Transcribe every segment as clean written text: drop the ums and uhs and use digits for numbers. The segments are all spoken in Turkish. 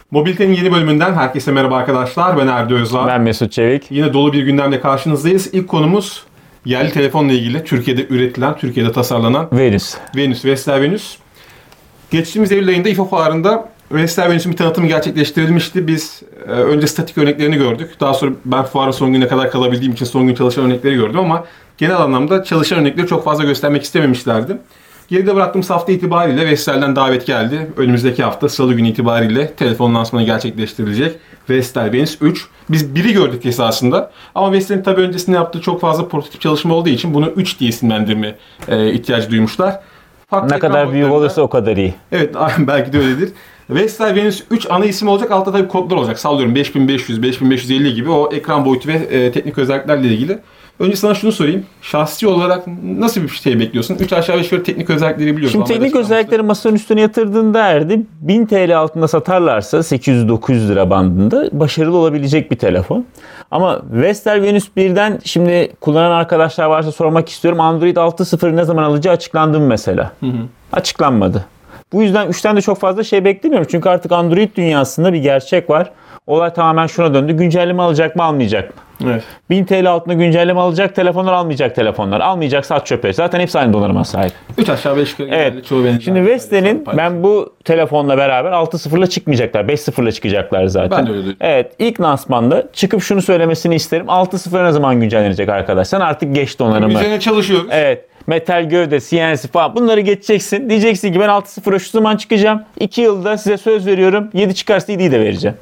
Mobilite'nin yeni bölümünden herkese merhaba arkadaşlar. Ben Erdi Özal. Ben Mesut Çevik. Yine dolu bir gündemle karşınızdayız. İlk konumuz yerli telefonla ilgili. Türkiye'de üretilen, Türkiye'de tasarlanan Venüs. Vestel Venüs. Geçtiğimiz Eylül ayında İFA fuarında Vestel Venüs'ün bir tanıtımı gerçekleştirilmişti. Biz önce statik örneklerini gördük. Daha sonra ben fuarın son gününe kadar kalabildiğim için son gün çalışan örnekleri gördüm ama genel anlamda çalışan örnekleri çok fazla göstermek istememişlerdi. Geride bıraktığımız hafta itibariyle Vestel'den davet geldi. Önümüzdeki hafta Salı günü itibariyle telefon lansmanı gerçekleştirilecek. Vestel Venüs 3. Biz biri gördük esasında. Ama Vestel'in tabii öncesinde yaptığı çok fazla prototip çalışma olduğu için bunu 3 diye isimlendirme ihtiyacı duymuşlar. Ne kadar büyük olursa o kadar iyi. Evet, belki de öyledir. Vestel Venüs 3 ana isim olacak. Altta tabii kodlar olacak. Sallıyorum 5500, 5550 gibi o ekran boyutu ve teknik özelliklerle ilgili. Önce sana şunu sorayım. Şahsi olarak nasıl bir şey bekliyorsun? 3 aşağı 5 yukarı teknik özellikleri biliyorsun. Şimdi teknik özellikleri masanın üstüne yatırdığında Erdi 1000 TL altında satarlarsa 800-900 lira bandında başarılı olabilecek bir telefon. Ama Vestel Venüs 1'den şimdi kullanan arkadaşlar varsa sormak istiyorum. Android 6.0 ne zaman alacağı açıklandı mı mesela? Açıklanmadı. Bu yüzden 3'ten de çok fazla şey beklemiyorum. Çünkü artık Android dünyasında bir gerçek var. Olay tamamen şuna döndü. Güncelleme alacak mı almayacak mı? Evet. 1000 TL altında güncelleme alacak telefonlar, almayacak telefonlar. Almayacaksa at çöpe. Zaten hepsi aynı donanıma sahip. 3 aşağı 5 yukarı. Evet. Çoğu benzer. Şimdi Vestel'in ben bu telefonla beraber 6.0'la çıkmayacaklar. 5.0'la çıkacaklar zaten. Ben de öyle diyorum. Evet. İlk lansmanda çıkıp şunu söylemesini isterim. 6.0 ne zaman güncellenecek arkadaşlar? Artık geç donanımı. Üzerine çalışıyoruz. Evet. Metal gövde, CNC falan bunları geçeceksin. Diyeceksin ki ben 6.0'a şu zaman çıkacağım. 2 yılda size söz veriyorum. 7 çıkarsa 7'yi de vereceğim.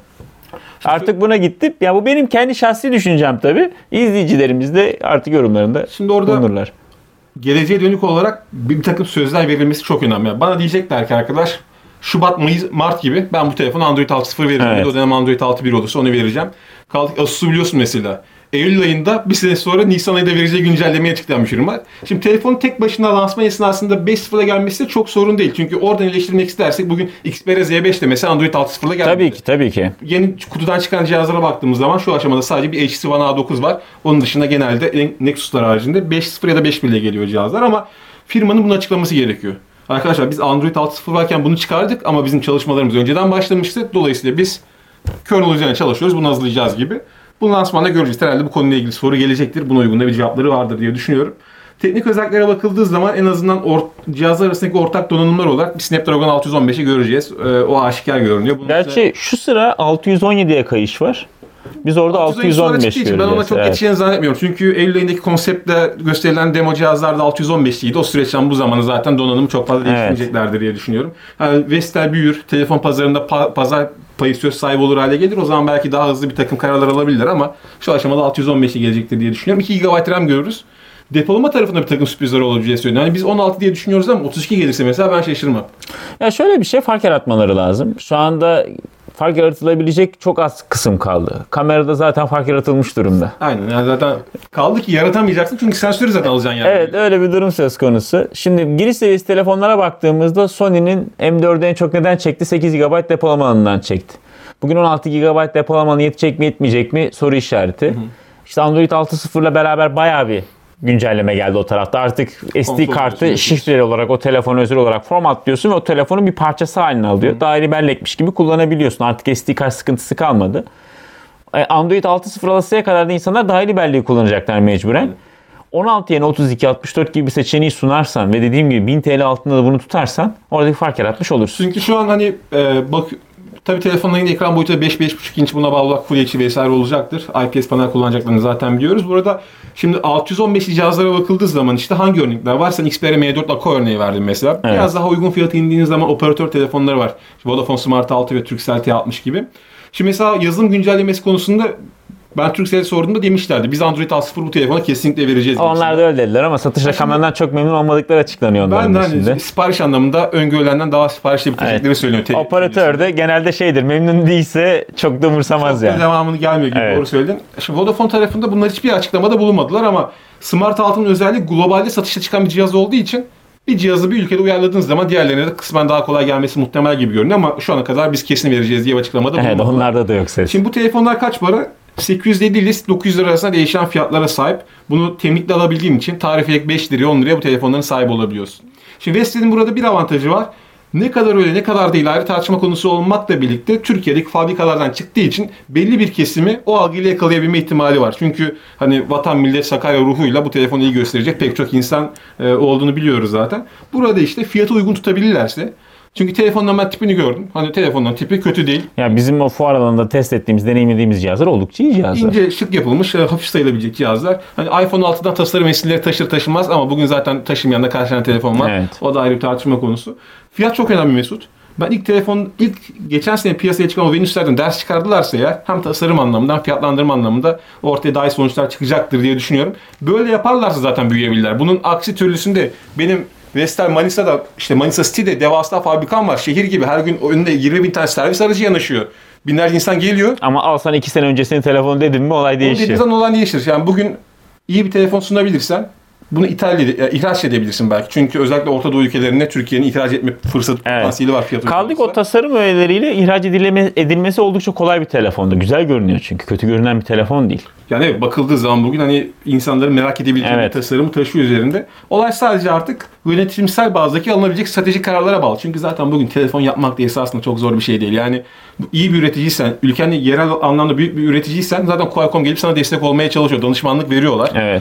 Artık buna gittim. Ya bu benim kendi şahsi düşüncem tabii. İzleyicilerimiz de artık yorumlarında Şimdi orada bulunurlar. Geleceğe dönük olarak bir takım sözler verilmesi çok önemli. Yani bana diyecekler ki arkadaş Şubat, Mayıs, Mart gibi ben bu telefonu Android 6.0 veririm. Evet. O dönem Android 6.1 olursa onu vereceğim. Kaldık Asus'u biliyorsun mesela. Eylül ayında bir sene sonra Nisan ayında vereceği güncellemeye açıklanmış ürün var. Şimdi telefonun tek başına lansman esnasında 5.0'a gelmesi de çok sorun değil. Çünkü oradan eleştirmek istersek bugün Xperia Z5 de mesela Android 6.0'la geldi. Tabii ki. Yeni kutudan çıkan cihazlara baktığımız zaman şu aşamada sadece bir HTC One A9 var. Onun dışında genelde Nexus'lar haricinde 5.0 ya da 5.1 ile geliyor cihazlar ama firmanın bunu açıklaması gerekiyor. Arkadaşlar biz Android 6.0 varken bunu çıkardık ama bizim çalışmalarımız önceden başlamıştı. Dolayısıyla biz kernel üzerine çalışıyoruz. Bunu hazırlayacağız gibi. Bu lansmanda göreceğiz. Herhalde bu konuyla ilgili soru gelecektir. Buna uygun da bir cevapları vardır diye düşünüyorum. Teknik özelliklere bakıldığı zaman en azından cihazlar arasındaki ortak donanımlar olarak bir Snapdragon 615'i göreceğiz. O aşikar görünüyor. Gerçi şu sıra 617'ye kayış var. Biz orada 615 göreceğiz. Ben ona çok yetişeceğini zannetmiyorum. Çünkü Eylül ayındaki konseptle gösterilen demo cihazlarda 615'liydi. O süreçten bu zamana zaten donanımı çok fazla değişmeyeceklerdir diye düşünüyorum. Yani Vestel büyür, telefon pazarında pazar payı söz sahibi olur hale gelir. O zaman belki daha hızlı bir takım kararlar alabilirler ama şu aşamada 615'i gelecektir diye düşünüyorum. 2 GB RAM görürüz. Depolama tarafında bir takım sürprizler olabileceği söyleniyor. Yani biz 16 diye düşünüyoruz ama 32 gelirse mesela ben şaşırmam. Ya şöyle bir şey, fark yaratmaları lazım. Şu anda fark yaratılabilecek çok az kısım kaldı. Kamerada zaten fark yaratılmış durumda. Aynen. Yani zaten kaldı ki yaratamayacaksın çünkü sensörü zaten alacaksın yani. Evet, öyle bir durum söz konusu. Şimdi giriş seviyesi telefonlara baktığımızda Sony'nin M4'ü en çok neden çekti? 8 GB depolama alanından çekti. Bugün 16 GB depolama alanı yetecek mi yetmeyecek mi soru işareti. İşte Android 6.0 ile beraber bayağı bir güncelleme geldi o tarafta. Artık SD kartı şifreli olarak o telefonu özel olarak formatlıyorsun ve o telefonun bir parçası haline alıyor. Dahili bellekmiş gibi kullanabiliyorsun. Artık SD kart sıkıntısı kalmadı. Android 6.0 alasıya kadar da insanlar dahili belleği kullanacaklar mecburen. 16 yerine 32, 64 gibi bir seçeneği sunarsan ve dediğim gibi 1000 TL altında da bunu tutarsan oradaki fark yaratmış olursun. Çünkü şu an hani tabii telefonların ekran boyutu da 5-5.5 inç, buna bağlı olarak Full HD vesaire olacaktır. IPS panel kullanacaklarını zaten biliyoruz. Burada şimdi 615 cihazlara bakıldığı zaman işte hangi örnekler var? Sen Xperia M4 Akko örneği verdin mesela. Evet. Biraz daha uygun fiyata indiğiniz zaman operatör telefonları var. Vodafone Smart 6 ve Turkcell T60 gibi. Şimdi mesela yazılım güncellemesi konusunda ben Turkcell'e sorduğumda demişlerdi. Biz Android 6.0 bu telefona kesinlikle vereceğiz. Onlar da öyle dediler ama satış rakamlarından çok memnun olmadıkları açıklanıyor onların içinde. Ben de sipariş anlamında öngörülenden daha siparişle bitirecekleri söyleniyor. Operatör de genelde şeydir, memnun değilse çok da umursamaz yani. Devamını gelmiyor gibi, doğru söyledin. Şimdi Vodafone tarafında bunlar hiçbir açıklamada bulunmadılar ama Smart 6'nın özelliği globalde satışa çıkan bir cihaz olduğu için bir cihazı bir ülkede uyarladığınız zaman diğerlerine de kısmen daha kolay gelmesi muhtemel gibi görünüyor ama şu ana kadar biz kesin vereceğiz diye açıklamada bulunmadılar. Evet, onlarda da yok ses. Şimdi bu telefonlar kaç para? 850 ile 900 lira arasında değişen fiyatlara sahip. Bunu teminle alabildiğim için tarife ek 5 liraya 10 liraya bu telefonların sahibi olabiliyorsun. Şimdi Vestel'in burada bir avantajı var. Ne kadar öyle ne kadar değil ayrı tartışma konusu olmakla birlikte Türkiye'deki fabrikalardan çıktığı için belli bir kesimi o algıyla yakalayabilme ihtimali var. Çünkü hani vatan millet Sakarya ruhuyla bu telefonu iyi gösterecek pek çok insan olduğunu biliyoruz zaten. Burada işte fiyatı uygun tutabilirlerse. Çünkü telefonun ben tipini gördüm. Hani telefonun tipi kötü değil. Ya bizim o fuar alanında test ettiğimiz, deneyimlediğimiz cihazlar oldukça iyi cihazlar. İnce, şık yapılmış, hafif sayılabilecek cihazlar. Hani iPhone 6'dan tasarım esinleri taşır taşımaz ama bugün zaten taşımayan da kaç tane telefon var. Evet. O da ayrı bir tartışma konusu. Fiyat çok önemli Mesut. Ben ilk geçen sene piyasaya çıkan o Venüs'lerden ders çıkardılarsa ya hem tasarım anlamında hem fiyatlandırma anlamında ortaya daha iyi sonuçlar çıkacaktır diye düşünüyorum. Böyle yaparlarsa zaten büyüyebilirler. Bunun aksi türlüsünde benim Vestel Manisa'da işte Manisa City'de devasa fabrikam var. Şehir gibi her gün önünde 20 bin tane servis aracı yanaşıyor. Binlerce insan geliyor. Ama al sana 2 sene öncesinin telefonu dedim mi olay O değişiyor. dediğin zaman olan değişir. Yani bugün iyi bir telefon sunabilirsen bunu ihraç edebilirsin belki. Çünkü özellikle Orta Doğu ülkelerine Türkiye'nin ihraç etme fırsatı potansiyeli var fiyatı. Kaldık o tasarım öğeleriyle ihraç edilmesi oldukça kolay bir telefondu. Güzel görünüyor çünkü. Kötü görünen bir telefon değil. Yani evet, bakıldığı zaman bugün hani insanların merak edebileceği bir tasarımı taşıyor üzerinde. Olay sadece artık yönetimsel bazdaki alınabilecek stratejik kararlara bağlı. Çünkü zaten bugün telefon yapmak da esasında çok zor bir şey değil. Yani iyi bir üreticiysen, ülkenin yerel anlamda büyük bir üreticiysen zaten Qualcomm gelip sana destek olmaya çalışıyor. Danışmanlık veriyorlar. Evet.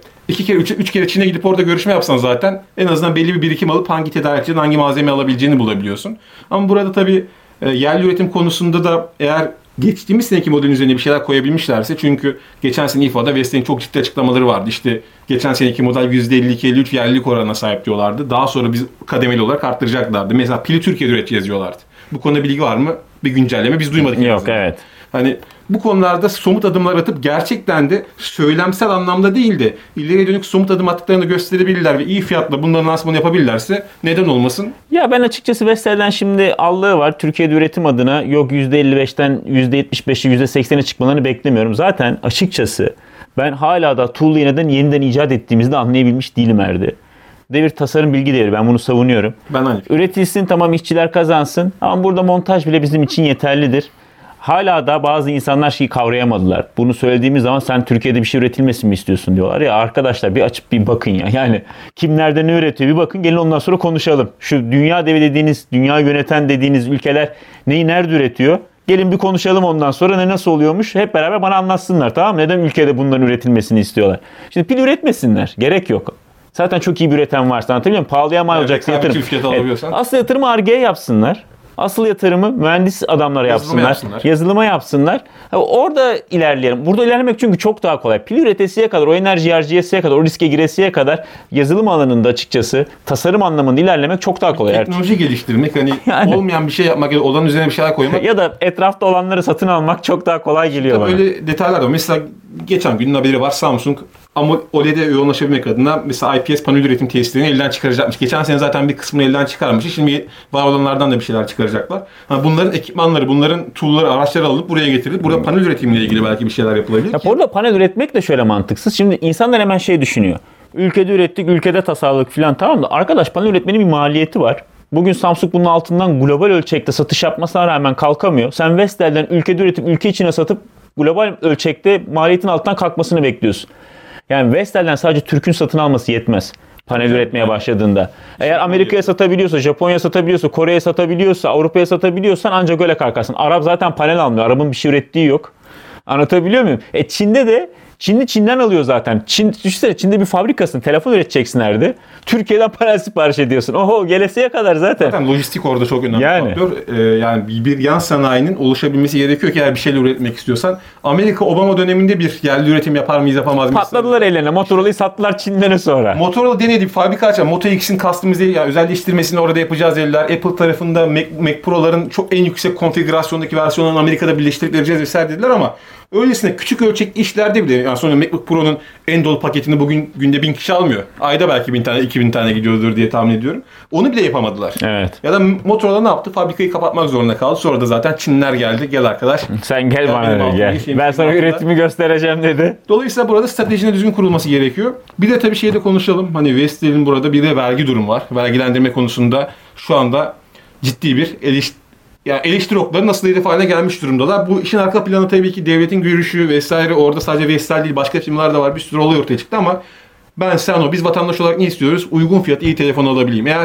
2 kere, 3 kere Çin'e gidip orada görüşme yapsan zaten en azından belli bir birikim alıp hangi tedarikçiden hangi malzeme alabileceğini bulabiliyorsun. Ama burada tabii yerli üretim konusunda da eğer geçtiğimiz seneki modelin üzerine bir şeyler koyabilmişlerse çünkü geçen sene İFA'da Vestel'in çok ciddi açıklamaları vardı. İşte geçen seneki model %52-53 yerlilik oranına sahip diyorlardı. Daha sonra biz kademeli olarak arttıracaklardı. Mesela pili Türkiye'de üreteceğiz diyorlardı. Bu konuda bilgi var mı? Bir güncelleme biz duymadık. Yok evet. Hani bu konularda somut adımlar atıp gerçekten de söylemsel anlamda değil de ileriye dönük somut adım attıklarını gösterebilirler ve iyi fiyatla bunların lansmanı yapabilirlerse neden olmasın? Ya ben açıkçası Vestel'den şimdi allığı var. Türkiye'de üretim adına yok %55'ten %75'e %80'e çıkmalarını beklemiyorum. Zaten açıkçası ben hala da tool'u yeniden icat ettiğimizde anlayabilmiş değilim Erdi. Devir tasarım bilgi değeri. Ben bunu savunuyorum. Ben aynı. Üretilsin tamam işçiler kazansın ama burada montaj bile bizim için yeterlidir. Hala da bazı insanlar şeyi kavrayamadılar. Bunu söylediğimiz zaman sen Türkiye'de bir şey üretilmesin mi istiyorsun diyorlar. Ya arkadaşlar bir açıp bir bakın ya. Yani kim nerede ne üretiyor bir bakın gelin ondan sonra konuşalım. Şu dünya devi dediğiniz, dünya yöneten dediğiniz ülkeler neyi nerede üretiyor? Gelin bir konuşalım ondan sonra ne nasıl oluyormuş hep beraber bana anlatsınlar tamam mı? Neden ülkede bunların üretilmesini istiyorlar? Şimdi pil üretmesinler. Gerek yok. Zaten çok iyi bir üreten varsa anlatabiliyor muyum? Pahalıya mal olacaksa yatırım. Asıl yatırımı Ar-Ge'ye yapsınlar. Asıl yatırımı mühendis adamlara yapsınlar. Yazılıma yapsınlar. Orada ilerleyelim. Burada ilerlemek çünkü çok daha kolay. Pil üretesiye kadar, o enerji harcayasıya kadar, o riske giresiye kadar yazılım alanında açıkçası tasarım anlamında ilerlemek çok daha kolay. Teknoloji geliştirmek hani olmayan bir şey yapmak ya da olan üzerine bir şeyler koymak. Ya da etrafta olanları satın almak çok daha kolay geliyor bana. Öyle detaylar var. Mesela geçen günün haberi var Samsung ama OLED'e yoğunlaşabilmek adına mesela IPS panel üretim tesislerini elden çıkaracakmış. Geçen sene zaten bir kısmını elden çıkarmış. Şimdi var olanlardan da bir şeyler çıkaracaklar. Yani bunların ekipmanları, bunların tool'ları, araçları alınıp buraya getirilip burada panel üretimiyle ilgili belki bir şeyler yapılabilir. Ya burada panel üretmek de şöyle mantıksız. Şimdi insanlar hemen şey düşünüyor. Ülkede ürettik, ülkede tasarladık falan tamam da arkadaş panel üretmenin bir maliyeti var. Bugün Samsung bunun altından global ölçekte satış yapmasına rağmen kalkamıyor. Sen Vestel'den ülkede üretip ülke içine satıp global ölçekte maliyetin altından kalkmasını bekliyorsun. Yani Vestel'den sadece Türk'ün satın alması yetmez. Panel üretmeye başladığında. Eğer Amerika'ya satabiliyorsa, Japonya'ya satabiliyorsa, Kore'ye satabiliyorsa, Avrupa'ya satabiliyorsan ancak öyle kalkarsın. Arap zaten panel almıyor. Arap'ın bir şey ürettiği yok. Anlatabiliyor muyum? Çin'de de Çin'den alıyor zaten. Düşünsene Çin'de bir fabrikasın. Telefon üreteceksin nerede? Türkiye'den panel sipariş ediyorsun. Oho gelesiye kadar zaten. Zaten lojistik orada çok önemli faktör. Yani bir yan sanayinin oluşabilmesi gerekiyor ki eğer bir şeyler üretmek istiyorsan. Amerika Obama döneminde bir yerli üretim yapar mıyız yapamaz mıyız? Patladılar ellerine. Motorola'yı sattılar Çin'den sonra. Motorola denedi bir fabrika açar. Moto X'in customize yani özelleştirmesini orada yapacağız dediler. Apple tarafında Mac Pro'ların çok en yüksek konfigürasyondaki versiyonlarını Amerika'da birleştirip vereceğiz vesaire dediler ama öylesine küçük ölçekli işlerde bile yani sonra MacBook Pro'nun en dolu paketini bugün günde 1000 kişi almıyor. Ayda belki 1000 tane 2000 tane gidiyordur diye tahmin ediyorum. Onu bile yapamadılar. Evet. Ya da Motorola ne yaptı? Fabrikayı kapatmak zorunda kaldı. Sonra da zaten Çinliler geldi. Gel arkadaş. Sen gel bana gel. Ben sana üretimi göstereceğim dedi. Dolayısıyla burada stratejinin düzgün kurulması gerekiyor. Bir de tabii şeyde konuşalım. Hani Vestel'in burada bir de vergi durumu var. Vergilendirme konusunda şu anda ciddi bir eleştiri okları nasıl hedef haline gelmiş durumdalar. Bu işin arka planı tabii ki devletin görüşü vesaire. Orada sadece Vestel değil başka firmalar da var. Bir sürü olay ortaya çıktı ama biz vatandaş olarak ne istiyoruz? Uygun fiyat iyi telefon alabileyim. Eğer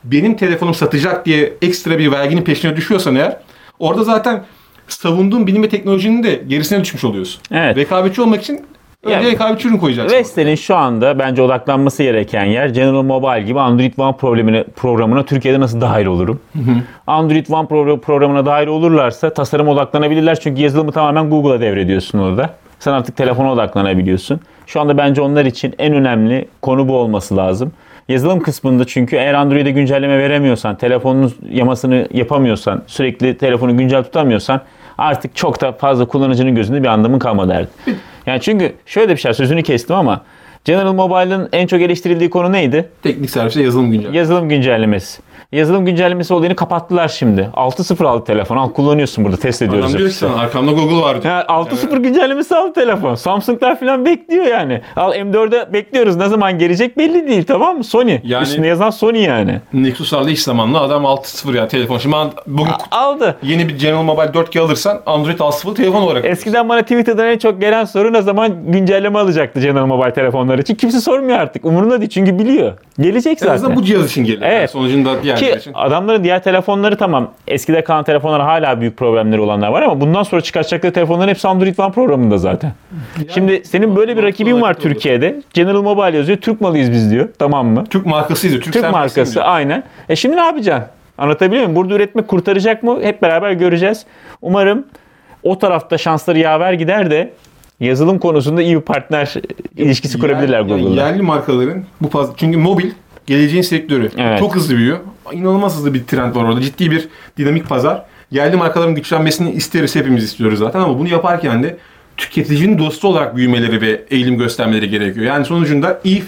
benim telefonum satacak diye ekstra bir verginin peşine düşüyorsan eğer, orada zaten savunduğun bilim ve teknolojinin de gerisine düşmüş oluyorsun. Evet. Rekabetçi olmak için öyle rekabetçi ürün koyacaksın. Vestel'in şu anda bence odaklanması gereken yer General Mobile gibi Android One programına Türkiye'de nasıl dahil olurum? Android One programına dahil olurlarsa tasarıma odaklanabilirler. Çünkü yazılımı tamamen Google'a devrediyorsun orada. Sen artık telefona odaklanabiliyorsun. Şu anda bence onlar için en önemli konu bu olması lazım. Yazılım kısmında çünkü eğer Android'e güncelleme veremiyorsan, telefonun yamasını yapamıyorsan, sürekli telefonu güncel tutamıyorsan artık çok da fazla kullanıcının gözünde bir anlamın kalmadı artık. Yani çünkü şöyle bir şey, sözünü kestim ama General Mobile'ın en çok eleştirildiği konu neydi? Teknik servise yazılım güncellemesi. Yazılım güncellemesi. Yazılım güncellemesi olayını kapattılar şimdi. 6.0 aldı telefon. Al kullanıyorsun burada, test ediyoruz. Adam diyor ki sana arkamda Google var diyor. Yani 6.0 güncellemesi aldı telefon. Samsung'lar falan bekliyor yani. Al M4'e bekliyoruz. Ne zaman gelecek belli değil, tamam mı? Sony. Yani- Üstünde yazan Sony yani. Nexus aldı iş zamanlı adam 6.0 ya telefon. Şimdi bugün Aldı. yeni bir General Mobile 4G alırsan Android 6.0 telefon olarak. Eskiden bana Twitter'dan en çok gelen soru ne zaman güncelleme alacaktı General Mobile telefonları için. Kimse sormuyor artık. Umurunda değil çünkü biliyor. Gelecek En azından zaten. bu cihaz için geliyor. Evet. Yani sonucunda diğerleri Ki için. adamların diğer telefonları tamam. Eskide kalan telefonlar hala büyük problemleri olanlar var ama bundan sonra çıkartacakları telefonların hepsi Android One programında zaten. Şimdi senin böyle bir rakibin var Türkiye'de. General Mobile yazıyor. Türk malıyız biz diyor. Tamam mı? Türk markasıydı. Türk Türk sermayesi markası diyor. aynen. Şimdi ne yapacaksın? Anlatabiliyor muyum? Burada üretmek kurtaracak mı? Hep beraber göreceğiz. Umarım o tarafta şansları yaver gider de yazılım konusunda iyi bir partner ilişkisi kurabilirler Google'la. Yerli markaların çünkü mobil geleceğin sektörü. Evet. Çok hızlı büyüyor. İnanılmaz hızlı bir trend var orada. Ciddi bir dinamik pazar. Yerli markaların güçlenmesini isteriz, hepimiz istiyoruz zaten ama bunu yaparken de tüketicinin dostu olarak büyümeleri ve eğilim göstermeleri gerekiyor. Yani sonucunda iyi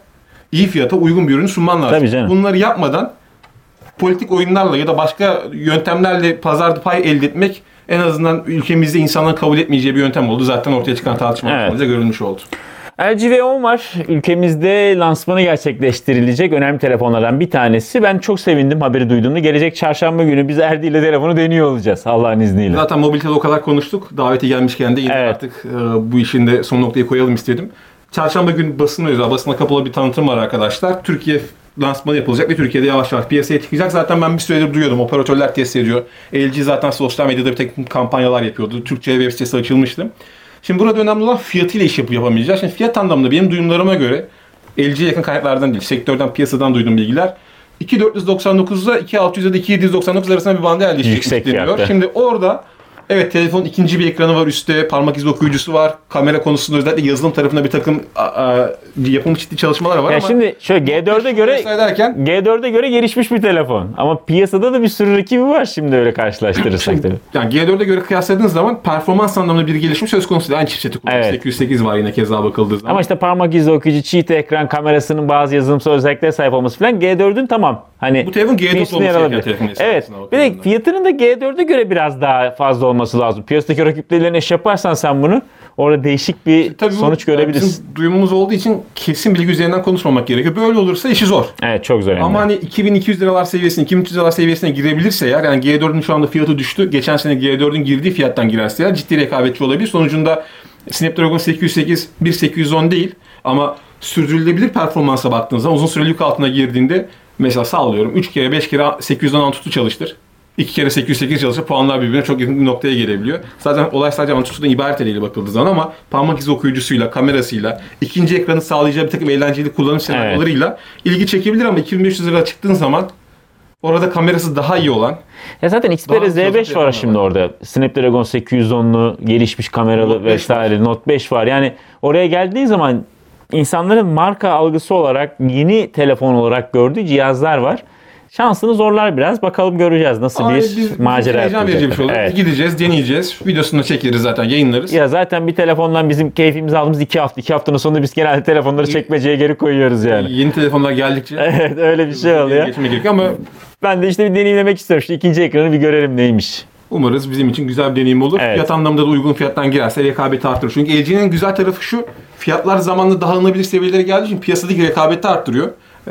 fiyata uygun bir ürünü sunman lazım. Tabii canım. Bunları yapmadan politik oyunlarla ya da başka yöntemlerle pazarda pay elde etmek en azından ülkemizde insanların kabul etmeyeceği bir yöntem oldu. Zaten ortaya çıkan tartışmalar Evet. görülmüş oldu. LG V10 var. Ülkemizde lansmanı gerçekleştirilecek önemli telefonlardan bir tanesi. Ben çok sevindim haberi duyduğumda. Gelecek çarşamba günü biz Erdi ile telefonu deniyor olacağız Allah'ın izniyle. Zaten mobilitede o kadar konuştuk. Davete gelmişken de yine Evet. artık bu işin de son noktayı koyalım istedim. Çarşamba günü basına kapalı bir tanıtım var arkadaşlar. Türkiye lansmanı yapılacak ve Türkiye'de yavaş yavaş piyasaya çıkacak. Zaten ben bir süredir duyuyordum. Operatörler test ediyor. LG zaten sosyal medyada bir takım kampanyalar yapıyordu. Türkçe web sitesi açılmıştı. Şimdi burada önemli olan fiyatıyla iş yapamayacağız. Şimdi fiyat anlamında benim duyumlarıma göre LG'ye yakın kaynaklardan değil, sektörden, piyasadan duyduğum bilgiler 2.499'da 2.600'da 2.799 arasında bir bandı elde edecek Yüksek deniyor. fiyatta. Şimdi orada evet telefonun ikinci bir ekranı var üstte, parmak izi okuyucusu var, kamera konusunda özellikle yazılım tarafında bir takım yapılmış ciddi çalışmalar var Ya ama şimdi şöyle G4'e göre gelişmiş bir telefon. Ama piyasada da bir sürü rakibi var şimdi öyle karşılaştırırsak tabii. yani G4'e göre kıyasladığınız zaman performans anlamında bir gelişim söz konusu değil. Aynı chipseti kullanıyor. Evet. 808 var yine keza bakıldığı zaman. Ama işte parmak izi okuyucu, çift ekran kamerasının bazı yazılımsal özelliklere sahip olması falan G4'ün tamam. Hani Bu telefon G4 üstüne olması yer gereken alabilir. telefon Evet. esasına Bir de bakıldığında. fiyatının da G4'e göre biraz daha fazla olması lazım. Piyasadaki rakipleriyle eş yaparsan sen bunu orada değişik bir Tabii bu, sonuç görebilirsin. Bizim duyumumuz olduğu için kesin bilgi üzerinden konuşmamak gerekiyor. Böyle olursa işi zor. Evet çok zor. Ama hani 2200 liralar seviyesine, 2300 liralar seviyesine girebilirse eğer, yani G4'ün şu anda fiyatı düştü. Geçen sene G4'ün girdiği fiyattan girerse eğer ciddi rekabetçi olabilir. Sonucunda Snapdragon 808 1810 değil ama sürdürülebilir performansa baktığınız zaman uzun süreli yük altına girdiğinde mesela sallıyorum 3 kere 5 kere 810 Antutu çalıştır. 2 kere 808 çalışır, puanlar birbirine çok yakın bir noktaya gelebiliyor. Zaten olay sadece Antutu'dan ibaret değil bakıldığı zaman ama parmak izi okuyucusuyla, kamerasıyla, ikinci ekranı sağlayacağı bir takım eğlenceli kullanım senaryolarıyla ilgi çekebilir ama 2500 lira çıktığın zaman orada kamerası daha iyi olan Ya zaten Xperia Daha Z5 var telefonlar şimdi var. orada. Snapdragon 810'lu gelişmiş kameralı Note 5 vesaire. Note 5 var. Yani oraya geldiği zaman insanların marka algısı olarak yeni telefon olarak gördüğü cihazlar var. Şansını zorlar biraz. Bakalım göreceğiz nasıl Ama bir macera heyecan verici bir yapacaklar. şey olur. Evet. Gideceğiz, deneyeceğiz. Videosunu da çekeriz zaten, yayınlarız. Ya zaten bir telefondan bizim keyfimizi aldığımız 2 hafta. 2 haftanın sonunda biz genelde telefonları çekmeceye geri koyuyoruz yani. Yeni telefonlar geldikçe Evet öyle bir şey oluyor. geçmek gerekiyor ama Ben de işte bir deneyimlemek istiyorum. Şu ikinci ekranı bir görelim neymiş. umarız bizim için güzel bir deneyim olur. Evet. Fiyat anlamında da uygun fiyattan girerse rekabeti arttırır. Çünkü LG'nin güzel tarafı şu, fiyatlar zamanla daha alınabilir seviyelere geldiği için piyasadaki rekabeti arttırıyor.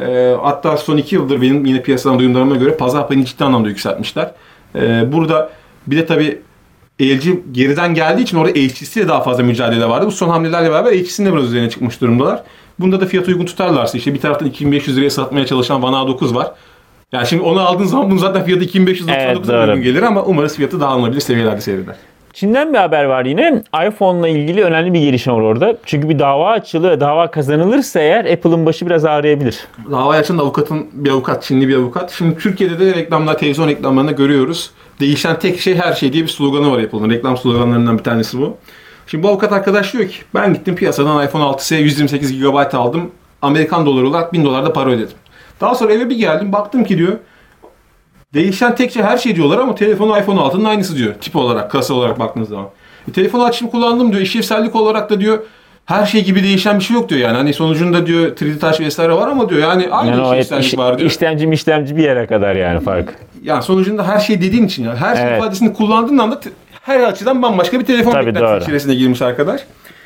Hatta son 2 yıldır benim yine piyasadan duyumlarıma göre pazar payını ciddi anlamda yükseltmişler. Burada bir de tabii LG geriden geldiği için orada HTC ile daha fazla mücadele vardı. Bu son hamlelerle beraber HTC'nin de biraz üzerine çıkmış durumdalar. Bunda da fiyat uygun tutarlarsa işte bir taraftan 2500 liraya satmaya çalışan One A9 var. Yani şimdi onu aldığın zaman bunun zaten fiyatı 2599 Evet, doğru. gelir ama umarız fiyatı daha alınabilir seviyelerde seyreder. Çin'den bir haber var yine. iPhone'la ilgili önemli bir gelişme var orada. Çünkü bir dava açılıyor ve dava kazanılırsa eğer Apple'ın başı biraz ağrıyabilir. Dava açan bir avukat, Çinli bir avukat. Şimdi Türkiye'de de reklamlar, televizyon reklamlarında görüyoruz. Değişen tek şey her şey diye bir sloganı var Apple'ın. Reklam sloganlarından bir tanesi bu. Şimdi bu avukat arkadaş diyor ki ben gittim piyasadan iPhone 6s 128 GB aldım. Amerikan doları olarak $1000 para ödedim. Daha sonra eve bir geldim baktım ki diyor değişen tek şey her şey diyorlar ama telefon iPhone 6'nın aynısı diyor. Tip olarak, kasa olarak baktığınız zaman. Telefonu açtım kullandım diyor. İşlevsellik olarak da diyor her şey gibi değişen bir şey yok diyor yani. Hani sonucunda diyor 3D Touch vesaire var ama diyor yani aynı Yani o işlevsellik var diyor. işlemci bir yere kadar yani fark. Yani sonucunda her şey dediğin için yani her şey Evet. ifadesini kullandığın anda her açıdan bambaşka bir telefon Tabii, beklentisi doğru. içerisine girmiş arkadaş.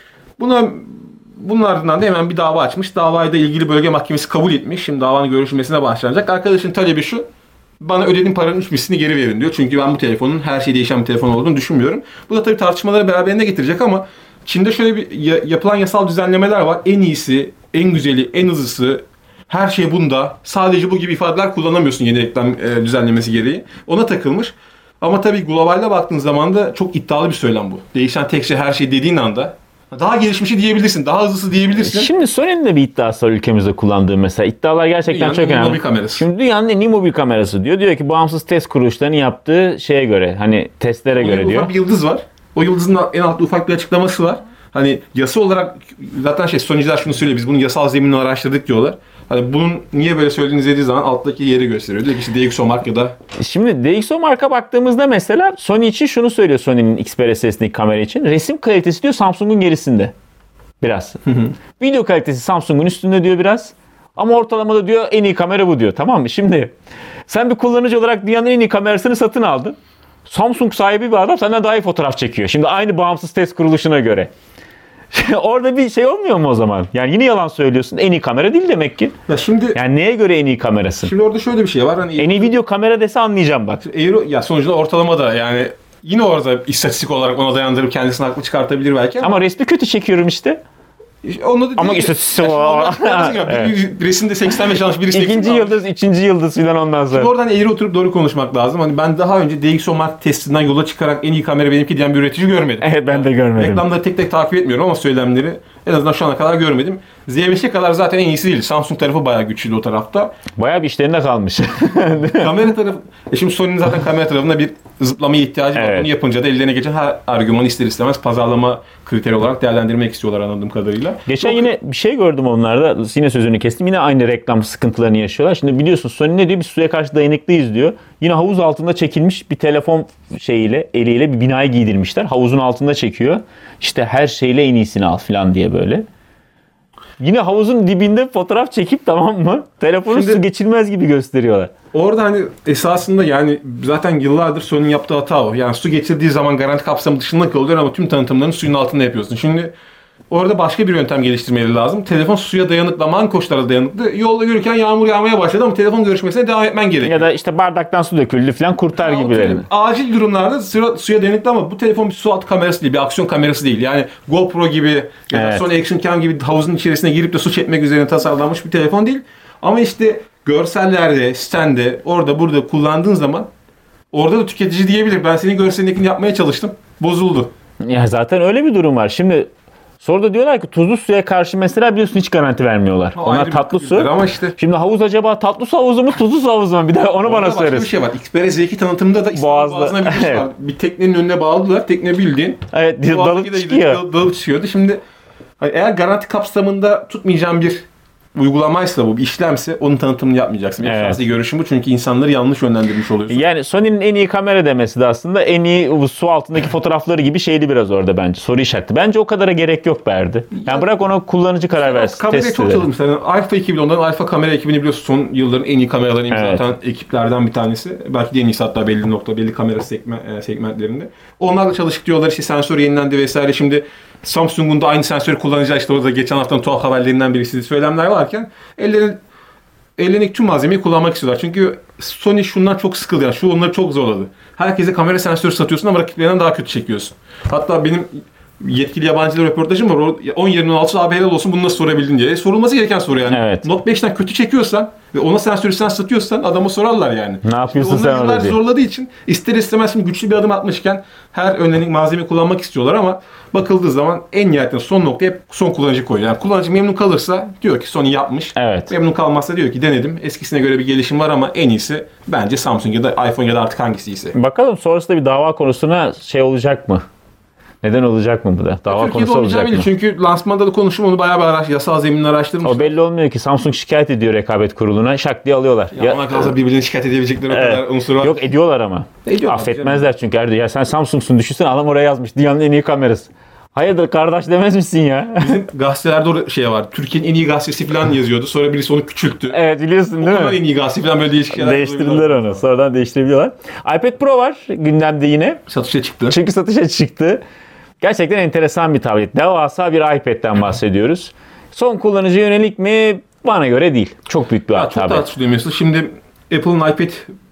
Bunun ardından da hemen bir dava açmış. Davayı da ilgili bölge mahkemesi kabul etmiş. Şimdi davanın görüşülmesine başlanacak. Arkadaşın talebi şu. Bana ödediğim paranın 3 mislini geri verin diyor. Çünkü ben bu telefonun her şey değişen bir telefon olduğunu düşünmüyorum. Bu da tabii tartışmaları beraberinde getirecek ama Çin'de şöyle bir yapılan yasal düzenlemeler var. En iyisi, en güzeli, en hızlısı, her şey bunda. Sadece bu gibi ifadeler kullanamıyorsun yeni reklam düzenlemesi gereği. Ona takılmış. Ama tabii globalde baktığın zaman da çok iddialı bir söylem bu. Değişen tek şey her şey dediğin anda daha gelişmişi diyebilirsin, daha hızlısı diyebilirsin. Şimdi Sony'nin de bir iddiası var ülkemizde kullandığı mesela. İddialar gerçekten Dünyanın çok en iyi önemli. mobil kamerası. Şimdi dünyanın en iyi mobil kamerası diyor. Diyor ki bağımsız test kuruluşlarının yaptığı şeye göre, hani testlere göre Orada diyor. ufak bir yıldız var. O yıldızın en altta ufak bir açıklaması var. Hani yasa olarak zaten Sony'ciler şunu söylüyor. Biz bunun yasal zeminini araştırdık diyorlar. Hani bunun niye böyle söylediğinizi dediği zaman alttaki yeri gösteriyor. Diyor ki işte DxOMark ya da Şimdi DxOMark'a baktığımızda mesela Sony için şunu söylüyor, Sony'nin XPR SS'deki kamera için. Resim kalitesi diyor Samsung'un gerisinde. Biraz. Video kalitesi Samsung'un üstünde diyor biraz. Ama ortalamada diyor en iyi kamera bu diyor. Tamam mı? Şimdi sen bir kullanıcı olarak dünyanın en iyi kamerasını satın aldın. Samsung sahibi bir adam senden daha iyi fotoğraf çekiyor. Şimdi aynı bağımsız test kuruluşuna göre. Orada bir şey olmuyor mu o zaman? Yani yine yalan söylüyorsun. En iyi kamera değil demek ki. ya şimdi Yani neye göre en iyi kamerasın? şimdi orada şöyle bir şey var. Hani En iyi video kamera dese anlayacağım bak. ya sonuçta ortalama da yani yine orada istatistik olarak ona dayandırıp kendisini haklı çıkartabilir belki ama Ama resmi kötü çekiyorum işte. onu da Ama değil. istatistik Ya o. şimdi oradan ya, bir resimde 85 almış, biri 80 İkinci almış. yıldız, üçüncü yıldız falan ondan sonra. Şimdi oradan eğri oturup doğru konuşmak lazım. Hani ben daha önce DxOMark testinden yola çıkarak en iyi kamera benimki diyen bir üretici görmedim. Evet, ben de görmedim. Reklamları tek tek takip etmiyorum ama söylemleri en azından şu ana kadar görmedim. Z5'e kadar zaten en iyisi değil. Samsung tarafı bayağı güçlü o tarafta. Bayağı bir işlerinde kalmış. Kamera tarafı... şimdi Sony'nin zaten kamera tarafında bir zıplamaya ihtiyacı var. Evet. Bunu yapınca da ellerine geçen her argümanı ister istemez pazarlama kriteri olarak değerlendirmek istiyorlar anladığım kadarıyla. Geçen yine bir şey gördüm onlarda. Yine sözünü kestim. Yine aynı reklam sıkıntılarını yaşıyorlar. Şimdi biliyorsun Sony ne diyor? Biz suya karşı dayanıklıyız diyor. Yine havuz altında çekilmiş bir telefon eliyle bir binayı giydirmişler. Havuzun altında çekiyor. İşte her şeyle en iyisini al falan diye böyle. Yine havuzun dibinde fotoğraf çekip, tamam mı? Telefonu Şimdi- su geçilmez gibi gösteriyorlar. Orada hani esasında yani zaten yıllardır Sony'nin yaptığı hata o. Yani su geçirdiği zaman garanti kapsamı dışında kalıyor ama tüm tanıtımlarını suyun altında yapıyorsun. Şimdi orada başka bir yöntem geliştirmeleri lazım. Telefon suya dayanıklı ama hangi koşullara dayanıklı? Yolda yürürken yağmur yağmaya başladı ama telefon görüşmesine devam etmen gerekiyor. Ya da işte bardaktan su döküldü falan, kurtar gibilerini. Acil durumlarda suya dayanıklı ama bu telefon bir su altı kamerası değil, bir aksiyon kamerası değil. Yani GoPro gibi ya da Evet. Sony Action Cam gibi havuzun içerisine girip de su çekmek üzerine tasarlanmış bir telefon değil. Ama işte görsellerde, stende, orada burada kullandığın zaman orada da tüketici diyebilir. Ben senin görselindekini yapmaya çalıştım. Bozuldu. Ya zaten öyle bir durum var. Şimdi soruda diyorlar ki tuzlu suya karşı mesela biliyorsun hiç garanti vermiyorlar. O Onlar ayrı bir tatlı su. krizdir ama işte Şimdi havuz acaba tatlı su havuzu mu, tuzlu su havuzu mu? Bir de onu bana orada başka bir söylesin. şey var. Xperia Z2 tanıtımında da İstanbul Boğaz'da- Boğazı'na bir giriş Evet. var. Bir teknenin önüne bağladılar. Tekne bildiğin. Evet, Bu dalıp alttaki de çıkıyor. dalıp çıkıyordu. Şimdi hani eğer garanti kapsamında tutmayacağım bir uygulamaysa bu bir işlemse onun tanıtımını yapmayacaksın. Benim Evet. şahsi görüşüm bu çünkü insanları yanlış yönlendirmiş oluyorsun. Yani Sony'nin en iyi kamera demesi de aslında en iyi bu su altındaki fotoğrafları gibi şeydi biraz orada bence. Soru işareti. Bence o kadara gerek yok Berdi. Yani bırak onu kullanıcı karar versin. Kamerayı Test çok edelim. çalışmışlar. Yani Alfa ekibi onların Alfa kamera ekibini biliyorsun son yılların en iyi kameralarını imzalatan ekiplerden bir tanesi. Belki de en iyisi hatta belli kamera segmentlerinde. Onlarla çalıştık diyorlar işte sensör yenilendi vesaire. Şimdi Samsung'un da aynı sensörü kullanacağı işte orada geçen haftanın tuhaf haberlerinden birisi söylemler varken ellerindeki tüm malzemeyi kullanmak istiyorlar. Çünkü Sony şundan çok sıkıldı yani. Şu onları çok zorladı. Herkese kamera sensörü satıyorsun ama rakiplerinden daha kötü çekiyorsun. Hatta benim yetkili yabancılar röportajım var. 10 yerinin 16 abi helal olsun bunu nasıl sorabildin diye. Sorulması gereken soru yani. Evet. Note 5'ten kötü çekiyorsan ve ona sensörü satıyorsan adama sorarlar yani. Ne yapıyorsun işte sen orada diye. zorladığı için ister istemez şimdi güçlü bir adım atmışken her önlenik malzeme kullanmak istiyorlar ama bakıldığı zaman en nihayetinde son noktaya hep son kullanıcı koyuyor. Yani kullanıcı memnun kalırsa diyor ki Sony yapmış. Evet. Memnun kalmazsa diyor ki denedim. Eskisine göre bir gelişim var ama en iyisi bence Samsung ya da iPhone ya da artık hangisi ise. Bakalım sonrasında bir dava konusuna şey olacak mı? Neden olacak mı bu da? Dava Türkiye'de konusu olacağı olacak belli. mı? Çünkü lansmanda da konuştum onu bayağı bir yasal zeminle araştırmış. O belli olmuyor ki. Samsung şikayet ediyor rekabet kuruluna. Şak diye alıyorlar. Ama kalsa birbirine şikayet edebilecekleri o kadar unsur var. Yok ediyorlar ama. Ediyorlar Affetmezler çünkü Erdoğan. Ya sen Samsung'sun düşünsene adam oraya yazmış. Dünyanın en iyi kamerası. Hayırdır kardeş demez misin ya? Bizim gazetelerde o şey var. Türkiye'nin en iyi gazetesi falan yazıyordu. Sonra birisi onu küçülttü. Evet biliyorsun değil Okulun mi? en iyi gazetesi falan böyle değişik şeyler. Değiştirdiler onu. Sonradan değiştirebiliyorlar. iPad Pro var gündemde yine. Satışa çıktı. Çünkü satışa çıktı. Gerçekten enteresan bir tablet. Devasa bir iPad'den bahsediyoruz. Son kullanıcı yönelik mi? Bana göre değil. Çok büyük bir Çok tablet. tartışılıyor mesela. Şimdi Apple'ın iPad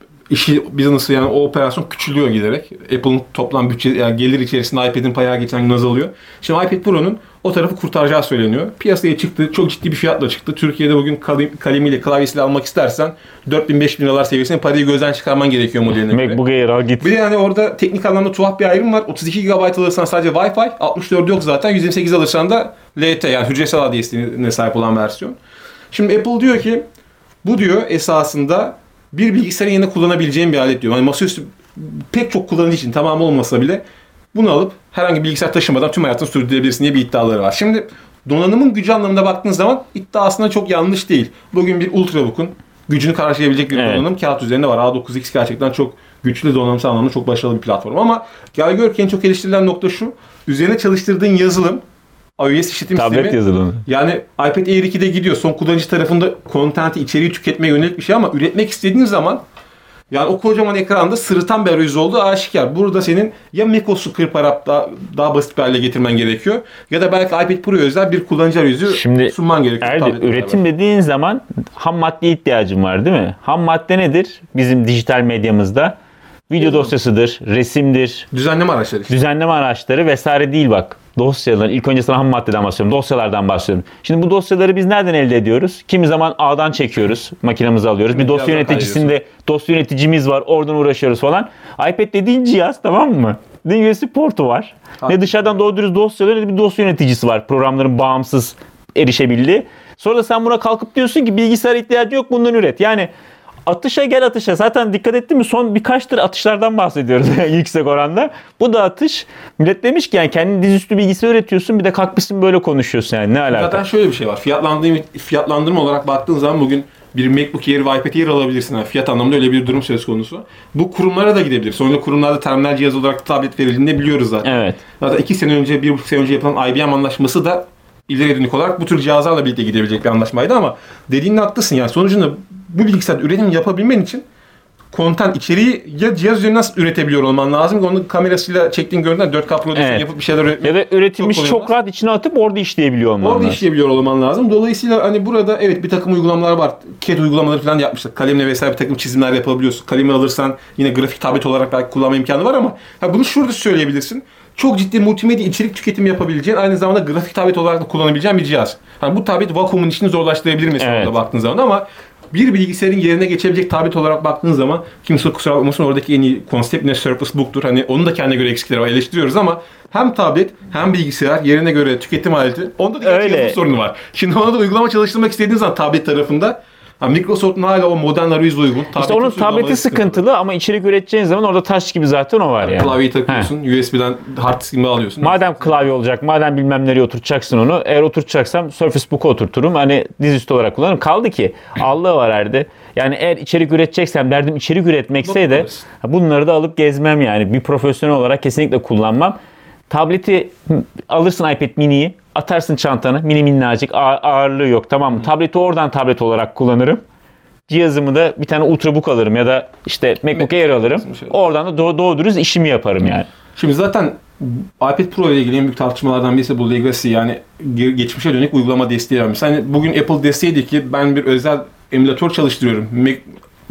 işi business'ı yani o operasyon küçülüyor giderek. Apple'ın toplam bütçe yani gelir içerisinde iPad'in payı geçen gün azalıyor. Şimdi iPad Pro'nun o tarafı kurtaracağı söyleniyor. Piyasaya çıktı. Çok ciddi bir fiyatla çıktı. Türkiye'de bugün kalemiyle, klavyesiyle almak istersen 4000-5000 liralar seviyesinde parayı gözden çıkarman gerekiyor modeline göre. MacBook Air al git. Bir de yani orada teknik anlamda tuhaf bir ayrım var. 32 GB alırsan sadece Wi-Fi, 64 yok zaten. 128 alırsan da LTE yani hücresel ağ desteğine sahip olan versiyon. Şimdi Apple diyor ki bu diyor esasında bir bilgisayarın yerine kullanabileceğin bir alet diyor. Yani masaüstü pek çok kullanıcı için tamamı olmasa bile bunu alıp herhangi bir bilgisayar taşımadan tüm hayatını sürdürebilirsin diye bir iddiaları var. Şimdi donanımın gücü anlamında baktığın zaman iddia aslında çok yanlış değil. Bugün bir Ultrabook'un gücünü karşılayabilecek bir donanım kağıt üzerinde var. A9X gerçekten çok güçlü donanımsal anlamda çok başarılı bir platform ama gel gör ki en çok eleştirilen nokta şu. Üzerine çalıştırdığın yazılım iOS işletim Tablet sistemi. yazılımı. Yani iPad Air 2'de gidiyor. Son kullanıcı tarafında content'i, içeriği tüketmeye yönelik bir şey ama üretmek istediğin zaman yani o kocaman ekranda sırıtan bir arayüzü olduğu aşikar. Burada senin ya macOS'u kırparıp daha basit bir hale getirmen gerekiyor ya da belki iPad Pro'ya özel bir kullanıcı arayüzü sunman gerekiyor. Üretim dediğin zaman ham madde ihtiyacın var değil mi? Ham madde nedir? Bizim dijital medyamızda video dosyasıdır, resimdir, düzenleme araçları işte. Düzenleme araçları vesaire değil bak. Dosyalar, ilk önce sana ham maddeden bahsediyorum. Dosyalardan bahsediyorum. Şimdi bu dosyaları biz nereden elde ediyoruz? Kimi zaman A'dan çekiyoruz. Makinemize alıyoruz. Bir dosya yöneticisinde dosya yöneticimiz var. Oradan uğraşıyoruz falan. iPad dediğin cihaz tamam mı? Ne USB portu var. Ne dışarıdan doğru dürüst dosyalar ne bir dosya yöneticisi var. Programların bağımsız erişebildiği. Sonra da sen buna kalkıp diyorsun ki bilgisayar ihtiyacı yok bundan üret. Yani atışa gel atışa. Zaten dikkat ettin mi son birkaçtır atışlardan bahsediyoruz yüksek oranda. Bu da atış. Millet demiş ki yani kendin dizüstü bilgisayar üretiyorsun bir de kalkmışsın böyle konuşuyorsun yani ne alaka? Zaten şöyle bir şey var. Fiyatlandırma olarak baktığın zaman bugün bir MacBook Air ve iPad Air alabilirsin. Yani fiyat anlamında öyle bir durum söz konusu. Bu kurumlara da gidebilir. Sonra kurumlarda terminal cihaz olarak tablet verildiğini biliyoruz zaten. Evet. Zaten 2 sene önce, 1,5 sene önce yapılan IBM anlaşması da ileri dönük olarak bu tür cihazlarla birlikte gidebilecek bir anlaşmaydı ama dediğinde haklısın yani sonucunda bu bilgisayar üretim yapabilmen için content içeriği ya cihaz üzerinden üretebiliyor olman lazım ki onun kamerasıyla çektiğin görüntüden 4K prodüksiyon yapıp bir şeyler üretmek. Ya da üretilmiş çok rahat içine atıp orada işleyebiliyor olman lazım. Orada işleyebiliyor olman lazım. Dolayısıyla hani burada evet bir takım uygulamalar var. CAD uygulamaları falan yapmışlar. Kalemle vesaire bir takım çizimler yapabiliyorsun. Kalemi alırsan yine grafik tablet olarak belki kullanma imkanı var ama bunu şurada söyleyebilirsin. Çok ciddi multimedya içerik tüketimi yapabileceğin, aynı zamanda grafik tablet olarak da kullanabileceğin bir cihaz. Yani bu tablet vakuumun işini zorlaştırabilir mesela orada baktığın zaman ama bir bilgisayarın yerine geçebilecek tablet olarak baktığın zaman kimse kusura bakmasın oradaki en iyi konsept ne Surface Book'tur. Hani onun da kendine göre eksikleri var eleştiriyoruz ama hem tablet hem bilgisayar yerine göre tüketim aleti. Onda da yazılım sorunu var. Şimdi ona da uygulama çalıştırmak istediğiniz zaman tablet tarafında Microsoft'un hala o modern arayüz uygun. İşte onun tableti sıkıntılı ama içerik üreteceğin zaman orada taş gibi zaten o var yani. Klavyeyi takıyorsun, USB'den hard diskini alıyorsun. Madem klavye olacak, madem bilmem nereye oturtacaksın onu. Eğer oturtacaksam Surface Book'u oturturum. Hani dizüstü olarak kullanırım. Kaldı ki Allah'ı var Erdi. Yani eğer içerik üreteceksem derdim içerik üretmekse de bunları da alıp gezmem yani. Bir profesyonel olarak kesinlikle kullanmam. Tableti alırsın iPad mini'yi, atarsın çantana. Mini minnacık, ağırlığı yok tamam mı? Tableti oradan tablet olarak kullanırım. Cihazımı da bir tane Ultrabook alırım ya da işte MacBook Air alırım. Oradan da doğru dürüst işimi yaparım yani. Şimdi zaten iPad Pro ile ilgili en büyük tartışmalardan birisi bu legacy yani geçmişe dönük uygulama desteği vermiş. Hani bugün Apple deseydi ki ben bir özel emülatör çalıştırıyorum.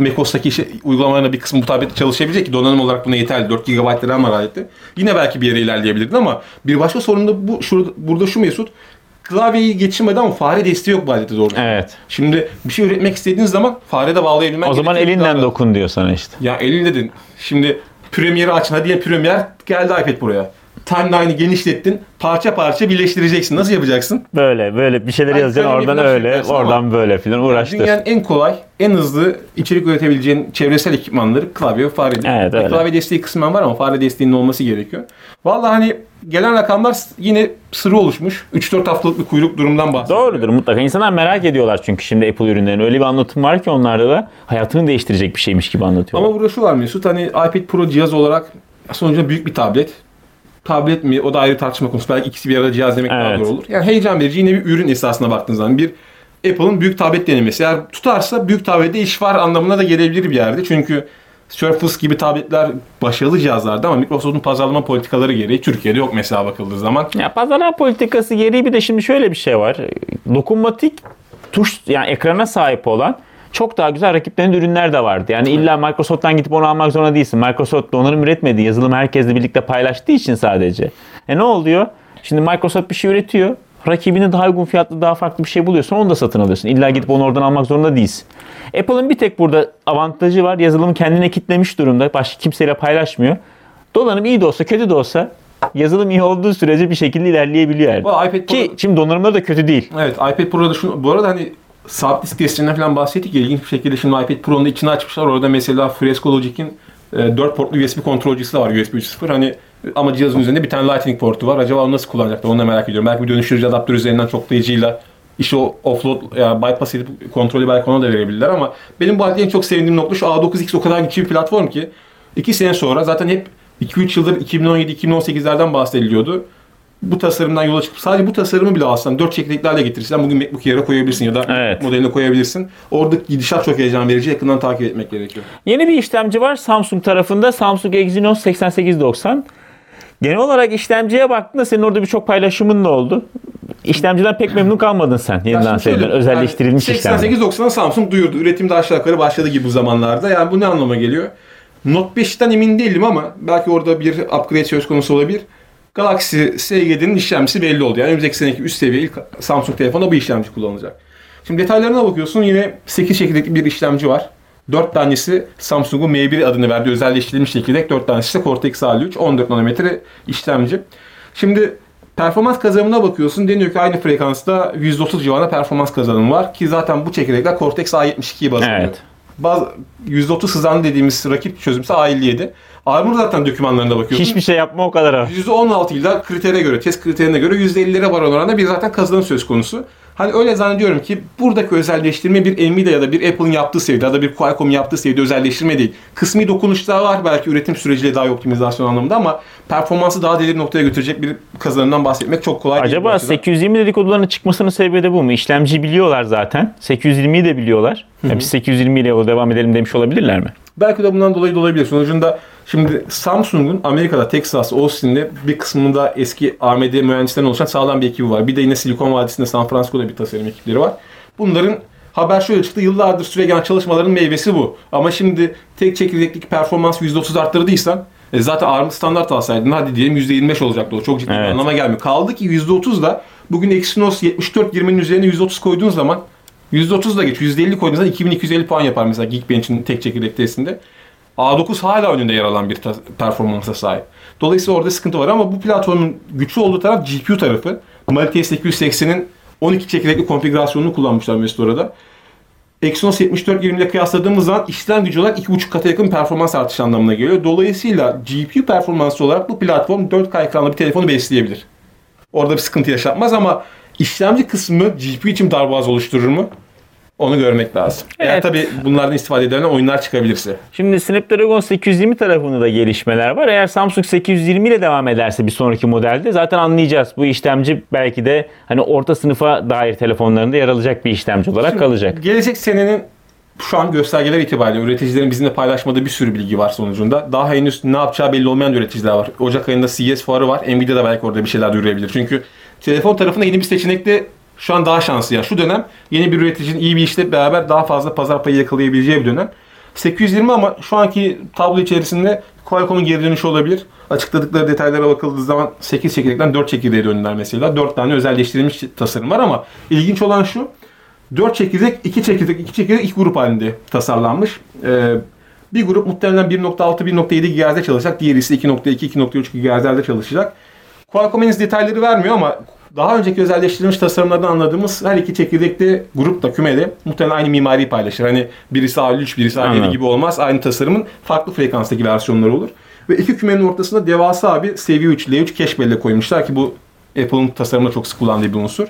macOS'taki uygulamalarına bir kısmı bu tablette çalışabilecek ki donanım olarak buna yeterli. 4 GB RAM var alette. Yine belki bir yere ilerleyebilirdin ama bir başka sorun da burada şu Mesut. Klavyeyi geçirmedi ama fare desteği yok bu alette doğru. Evet. Şimdi bir şey üretmek istediğiniz zaman fare de bağlayabilmen O zaman gerekiyor. elinden dokun diyor sana işte. Ya elinle dedin. Şimdi Premiere'i açın. Hadi ya Premiere geldi iPad buraya. Timeline'ı genişlettin. Parça parça birleştireceksin. Nasıl yapacaksın? Böyle bir şeyler Ay, yazacaksın. söyle, Oradan bir öyle, yaparsın oradan ama böyle filan uğraştır. Dünyanın en kolay, en hızlı içerik üretebileceğin çevresel ekipmanları klavye ve fare. Evet, öyle. Klavye desteği kısmen var ama fare desteğinin olması gerekiyor. Vallahi hani gelen rakamlar yine sırrı oluşmuş. 3-4 haftalık bir kuyruk durumdan bahsediyor. Doğrudur mutlaka. İnsanlar merak ediyorlar çünkü şimdi Apple ürünlerini. Öyle bir anlatım var ki onlarda da hayatını değiştirecek bir şeymiş gibi anlatıyorlar. Ama burada şu var Mesut, hani iPad Pro cihaz olarak sonuçta büyük bir tablet. Tablet mi? O da ayrı tartışma konusu. Belki ikisi bir arada cihaz demek daha Evet. doğru olur. Yani heyecan verici yine bir ürün esasına baktığınız zaman. Bir Apple'ın büyük tablet denemesi. Eğer tutarsa büyük tablette iş var anlamına da gelebilir bir yerde. Çünkü Surface gibi tabletler başarılı cihazlardı ama Microsoft'un pazarlama politikaları gereği Türkiye'de yok mesela bakıldığı zaman. Ya pazarlama politikası gereği bir de şimdi şöyle bir şey var. Dokunmatik tuş yani ekrana sahip olan çok daha güzel rakiplerinde ürünler de vardı. Yani illa Microsoft'tan gidip onu almak zorunda değilsin. Microsoft donanım üretmediği, yazılımı herkesle birlikte paylaştığı için sadece. Ne oluyor? Şimdi Microsoft bir şey üretiyor. Rakibini daha uygun fiyatlı, daha farklı bir şey buluyorsun. Onu da satın alıyorsun. İlla gidip onu oradan almak zorunda değilsin. Apple'ın bir tek burada avantajı var. Yazılımı kendine kitlemiş durumda. Başka kimseyle paylaşmıyor. Donanım iyi de olsa, kötü de olsa yazılım iyi olduğu sürece bir şekilde ilerleyebiliyor yani. Bu iPad Ki şimdi donanımları da kötü değil. Evet, iPad Pro'da şunu, bu arada hani sabit disk desteğinden falan bahsettik ya, ilginç bir şekilde şimdi iPad Pro'nun içini açmışlar. Orada mesela Fresco Logic'in 4 portlu USB kontrolcüsü de var, USB 3.0. Hani ama cihazın üzerinde bir tane Lightning portu var. Acaba onu nasıl kullanacaklar onu da merak ediyorum. Belki bir dönüştürücü adaptör üzerinden çoklayıcıyla işi o offload ya bypass edip kontrolü belki ona da verebilirler ama benim bu halde en çok sevdiğim nokta şu: A9X o kadar güçlü bir platform ki 2 sene sonra zaten hep 2-3 yıldır 2017-2018'lerden bahsediliyordu. Bu tasarımdan yola çıkıp sadece bu tasarımı bile alsan 4 çekirdeklerle getirsen bugün MacBook Air'e koyabilirsin ya da Evet. modeline koyabilirsin. Oradaki gidişat çok heyecan verici. Yakından takip etmek gerekiyor. Yeni bir işlemci var Samsung tarafında. Samsung Exynos 8890. Genel olarak işlemciye baktığında senin orada birçok paylaşımın da oldu. İşlemciden pek memnun kalmadın sen. Yeniden serilen özelleştirilmiş işlemci. 8890'a Samsung duyurdu. Üretim de aşağı yukarı başladı gibi bu zamanlarda. Yani bu ne anlama geliyor? Note 5'ten emin değilim ama belki orada bir upgrade söz konusu olabilir. Galaxy S7'nin işlemcisi belli oldu. Yani önümüzdeki seneki üst seviye ilk Samsung telefonda bu işlemci kullanılacak. Şimdi detaylarına bakıyorsun, yine 8 çekirdekli bir işlemci var. 4 tanesi Samsung'un M1 adını verdiği özelleştirilmiş çekirdek, 4 tanesi ise Cortex A53 14 nanometre işlemci. Şimdi performans kazanımına bakıyorsun, deniyor ki aynı frekansta %30 civarında performans kazanımı var ki zaten bu çekirdekler Cortex A72'yi baz alıyor. Evet. %30 hızlandı dediğimiz rakip çözümse A57. Armor zaten dokümanlarına bakıyorsun. Hiçbir şey yapma o kadar. %16 ile kritere göre, test kriterine göre %50'lere varan oranda bir zaten kazanım söz konusu. Hani öyle zannediyorum ki buradaki özelleştirme bir Nvidia ya da bir Apple'ın yaptığı seviyede ya da bir Qualcomm'un yaptığı seviyede özelleştirme değil. Kısmi dokunuşlar var belki üretim süreciyle daha iyi optimizasyon anlamında ama performansı daha derin noktaya götürecek bir kazanımdan bahsetmek çok kolay değil. Acaba 820 dedikodularının çıkmasının sebebi de bu mu? İşlemci biliyorlar zaten. 820'yi de biliyorlar. Yani biz 820 ile yola devam edelim demiş olabilirler mi? Belki de bundan dolayı da olabilir. Sonucunda şimdi Samsung'un Amerika'da, Texas, Austin'de bir kısmında eski AMD mühendislerinden oluşan sağlam bir ekibi var. Bir de yine Silikon Vadisi'nde San Francisco'da bir tasarım ekipleri var. Bunların haber şöyle çıktı: yıllardır süregelen çalışmaların meyvesi bu. Ama şimdi tek çekirdeklik performans %30 arttırdıysan zaten ARM standart alsaydın hadi diyelim %25 olacaktı. O çok ciddi bir Evet. anlama gelmiyor. Kaldı ki %30 da bugün Exynos 7420'nin üzerine %30 koyduğun zaman %30 da geç. %50 koyduğun zaman 2250 puan yapar mesela Geekbench'in tek çekirdek testinde. A9 hala önünde yer alan bir performansa sahip. Dolayısıyla orada sıkıntı var ama bu platformun güçlü olduğu taraf GPU tarafı. Mali T880'in 12 çekirdekli konfigürasyonunu kullanmışlar Mesut orada. Exynos 7420 ile kıyasladığımız zaman işlem gücü olarak 2,5 kata yakın performans artışı anlamına geliyor. Dolayısıyla GPU performansı olarak bu platform 4K ekranlı bir telefonu besleyebilir. Orada bir sıkıntı yaşatmaz ama işlemci kısmı GPU için darboğaz oluşturur mu? Onu görmek lazım. Eğer Evet. tabii bunlardan istifade edilen oyunlar çıkabilirse. Şimdi Snapdragon 820 tarafında da gelişmeler var. Eğer Samsung 820 ile devam ederse bir sonraki modelde zaten anlayacağız. Bu işlemci belki de hani orta sınıfa dair telefonlarında yer alacak bir işlemci olarak kalacak. Gelecek senenin şu an göstergeler itibariyle üreticilerin bizimle paylaşmadığı bir sürü bilgi var sonucunda. Daha henüz ne yapacağı belli olmayan üreticiler var. Ocak ayında CES fuarı var. Nvidia da belki orada bir şeyler duyurabilir. Çünkü telefon tarafında yeni bir seçenekte şu an daha şanslı. Yani şu dönem yeni bir üreticinin iyi bir işle beraber daha fazla pazar payı yakalayabileceği bir dönem. 820 ama şu anki tablo içerisinde Qualcomm'un geri dönüşü olabilir. Açıkladıkları detaylara bakıldığı zaman 8 çekirdekten 4 çekirdeğe döndüler mesela. 4 tane özelleştirilmiş tasarım var ama ilginç olan şu. 4 çekirdek, 2 çekirdek, 2 çekirdek 2 grup halinde tasarlanmış. Bir grup muhtemelen 1.6-1.7 GHz'de çalışacak. Diğeri ise 2.2-2.3 GHz'de çalışacak. Qualcomm henüz detayları vermiyor ama daha önceki özelleştirilmiş tasarımlardan anladığımız her iki çekirdekte grup da kümede muhtemelen aynı mimariyi paylaşır. Hani birisi A53, birisi A7 gibi olmaz. Aynı tasarımın farklı frekanstaki versiyonları olur. Ve iki kümenin ortasında devasa bir seviye 3, L3 cache belleği koymuşlar ki bu Apple'ın tasarımında çok sık kullandığı bir unsur.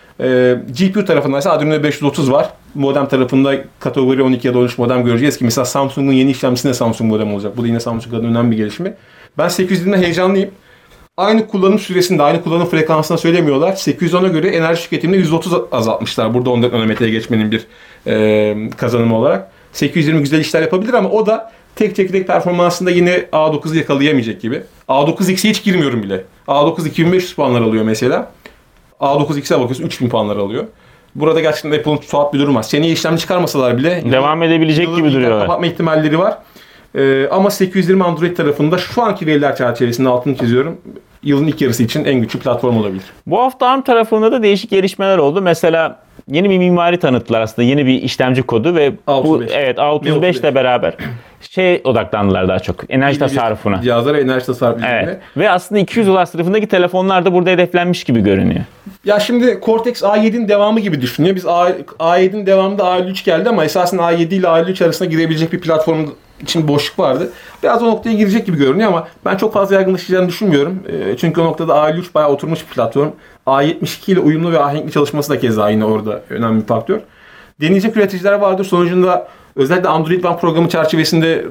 GPU tarafında ise Adreno 530 var. Modem tarafında kategori 12 ya da 13 modem göreceğiz ki mesela Samsung'un yeni işlemcisinde Samsung modem olacak. Bu da yine Samsung adına önemli bir gelişme. Ben 820'de heyecanlıyım. Aynı kullanım süresinde, aynı kullanım frekansına söylemiyorlar. 810'a göre enerji tüketimini %30 azaltmışlar. Burada 14 nanometreye geçmenin bir kazanımı olarak. 820 güzel işler yapabilir ama o da tek çekirdek performansında yine A9'u yakalayamayacak gibi. A9X'e hiç girmiyorum bile. A9 2500 puanlar alıyor mesela. A9X'e bakıyorsun 3000 puanlar alıyor. Burada gerçekten Apple'ın tuhaf bir durum var. Seneye işlem çıkarmasalar bile devam edebilecek gibi duruyorlar. Kapatma ihtimalleri var. Ama 820 Android tarafında şu anki veriler çerçevesinde altını çiziyorum. Yılın ilk yarısı için en güçlü platform olabilir. Bu hafta ARM tarafında da değişik gelişmeler oldu. Mesela yeni bir mimari tanıttılar aslında. Yeni bir işlemci kodu ve bu A35 ile beraber odaklandılar daha çok. Enerji tasarrufuna. Cihazlara enerji tasarrufu. Evet. Ve aslında $200 sınıfındaki telefonlar da burada hedeflenmiş gibi görünüyor. Ya şimdi Cortex A7'nin devamı gibi düşünüyor. Biz A7'nin devamında A53 geldi ama esasında A7 ile A53 arasında girebilecek bir platform için boşluk vardı. Biraz o noktaya girecek gibi görünüyor ama ben çok fazla yaygınlaşacağını düşünmüyorum. Çünkü o noktada A53 bayağı oturmuş bir platform. A72 ile uyumlu ve ahenkli çalışması da keza yine orada önemli bir faktör. Deneyecek üreticiler vardır. Sonucunda özellikle Android One programı çerçevesinde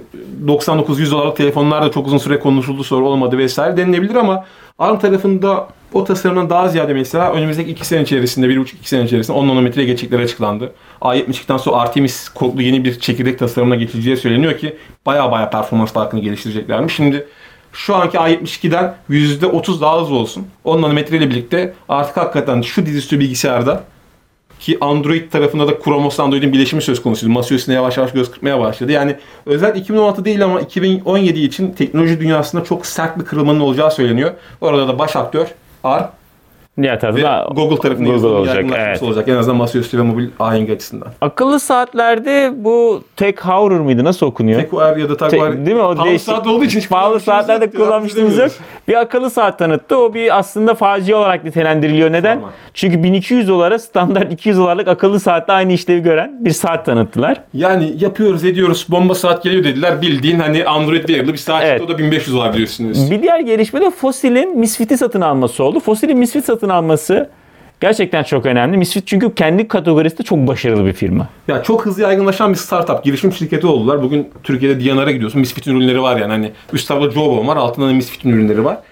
$99-100 telefonlar da çok uzun süre konuşuldu, sonra olmadı vesaire denilebilir ama ARM tarafında o tasarımdan daha ziyade mesela önümüzdeki 2 sene içerisinde, 1,5-2 sene içerisinde 10 nanometreye geçecekleri açıklandı. A72'den sonra Artemis kodlu yeni bir çekirdek tasarımına geçileceği söyleniyor ki baya performans farkını geliştireceklermiş. Şimdi şu anki A72'den %30 daha hızlı olsun. 10 nanometre ile birlikte artık hakikaten şu dizüstü bilgisayarda ki Android tarafında da Chromos Android'in birleşimi söz konusuydu. Masa üstüne yavaş yavaş göz kırpmaya başladı. Yani özellikle 2016 değil ama 2017 için teknoloji dünyasında çok sert bir kırılmanın olacağı söyleniyor. Orada da baş aktör ARM diğer tarafta Google tarafında Google olacak. Evet. olacak. En azından masaüstü ve mobil ahenk açısından. Akıllı saatlerde bu Tech Heuer mıydı? Nasıl okunuyor? Tech Heuer ya da Tag Heuer. Değil mi? O pahalı saat olduğu için pahalı saatlerde kullanmıştınız yok. Bir akıllı saat tanıttı. O bir aslında facia olarak nitelendiriliyor. Neden? Tamam. Çünkü $1200 standart $200'lık akıllı saatle aynı işlevi gören bir saat tanıttılar. Yani yapıyoruz ediyoruz. Bomba saat geliyor dediler. Bildiğin hani Android Wearable bir saat çıktı. O da $1500 biliyorsunuz. Bir diğer gelişme de Fossil'in Misfit'i satın alması oldu. Fossil'in Misfit satın alması gerçekten çok önemli. Misfit çünkü kendi kategorisinde çok başarılı bir firma. Ya çok hızlı yaygınlaşan bir startup, girişim şirketi oldular. Bugün Türkiye'de D&R'a gidiyorsun. Misfit'in ürünleri var yani. Hani üst tablo Jawbone var, altında da Misfit'in ürünleri var.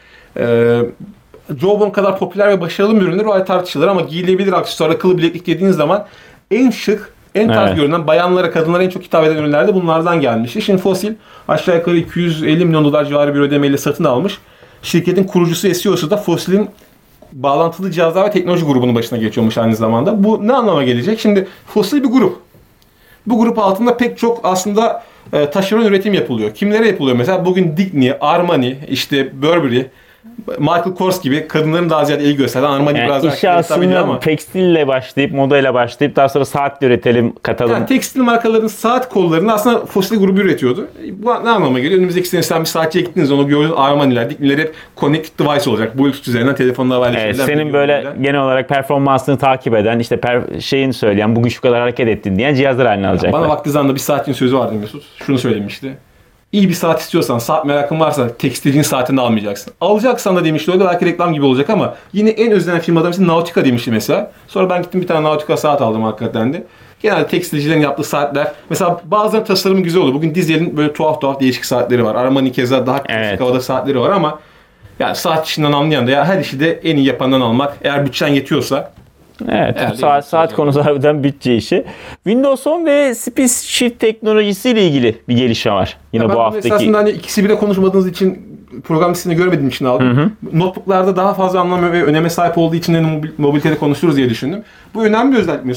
Jawbone kadar popüler ve başarılı bir ürünleri var tartışılır ama giyilebilir aksesuar, akıllı bileklik dediğiniz zaman en şık, en tarz görünen, bayanlara, kadınlara en çok hitap eden ürünler de bunlardan gelmişti. Şimdi Fossil aşağı yukarı $250 milyon civarı bir ödemeyle satın almış. Şirketin kurucusu, CEO'su da Fossil'in bağlantılı cihazlar ve teknoloji grubunun başına geçiyormuş aynı zamanda. Bu ne anlama gelecek? Şimdi Fossil bir grup. Bu grup altında pek çok aslında taşeron üretim yapılıyor. Kimlere yapılıyor? Mesela bugün Digny, Armani, işte Burberry, Michael Kors gibi kadınların daha ziyade ilgi gösteren Armani yani biraz işe aslında ama tekstille başlayıp modayla başlayıp daha sonra saat üretelim, katalım. Yani tekstil markaların saat kollarını aslında Fossil grubu üretiyordu. Bu ne anlama geliyor? Önümüzdeki sene sen bir saatçiye gittiniz onu gördünüz Armani'ler, Digny'ler hep connected device olacak. Bluetooth üzerinden telefonla haberleşebilen. Evet, senin böyle genel olarak performansını takip eden, işte şeyini söyleyen, bugün şu kadar hareket ettin diyen cihazlar haline alacaklar. Bana vakti zamanında bir saatin sözü vardı Mesut. Şunu söylemişti. İyi bir saat istiyorsan, saat merakın varsa tekstilcinin saatini almayacaksın. Alacaksan da demişti öyle, belki reklam gibi olacak ama yine en özlenen firmadan birisi Nautica demişti mesela. Sonra ben gittim bir tane Nautica saat aldım hakikaten de. Genelde tekstilcilerin yaptığı saatler, mesela bazılarının tasarımı güzel oluyor. Bugün Diesel'in böyle tuhaf değişik saatleri var. Armani keza daha klasik havada saatleri var ama yani saat işinden anlayan da ya her işi de en iyi yapandan almak. Eğer bütçen yetiyorsa. Evet, saat konusu harbiden bütçe işi. Windows 10 ve Space Shift teknolojisiyle ilgili bir gelişme var. Yine bu haftaki. Esasında hani ikisi bile konuşmadığınız için program listesini görmediğim için aldım. Notebook'larda daha fazla anlam ve öneme sahip olduğu için de mobilitede konuşuruz diye düşündüm. Bu önemli bir özellik Mesut.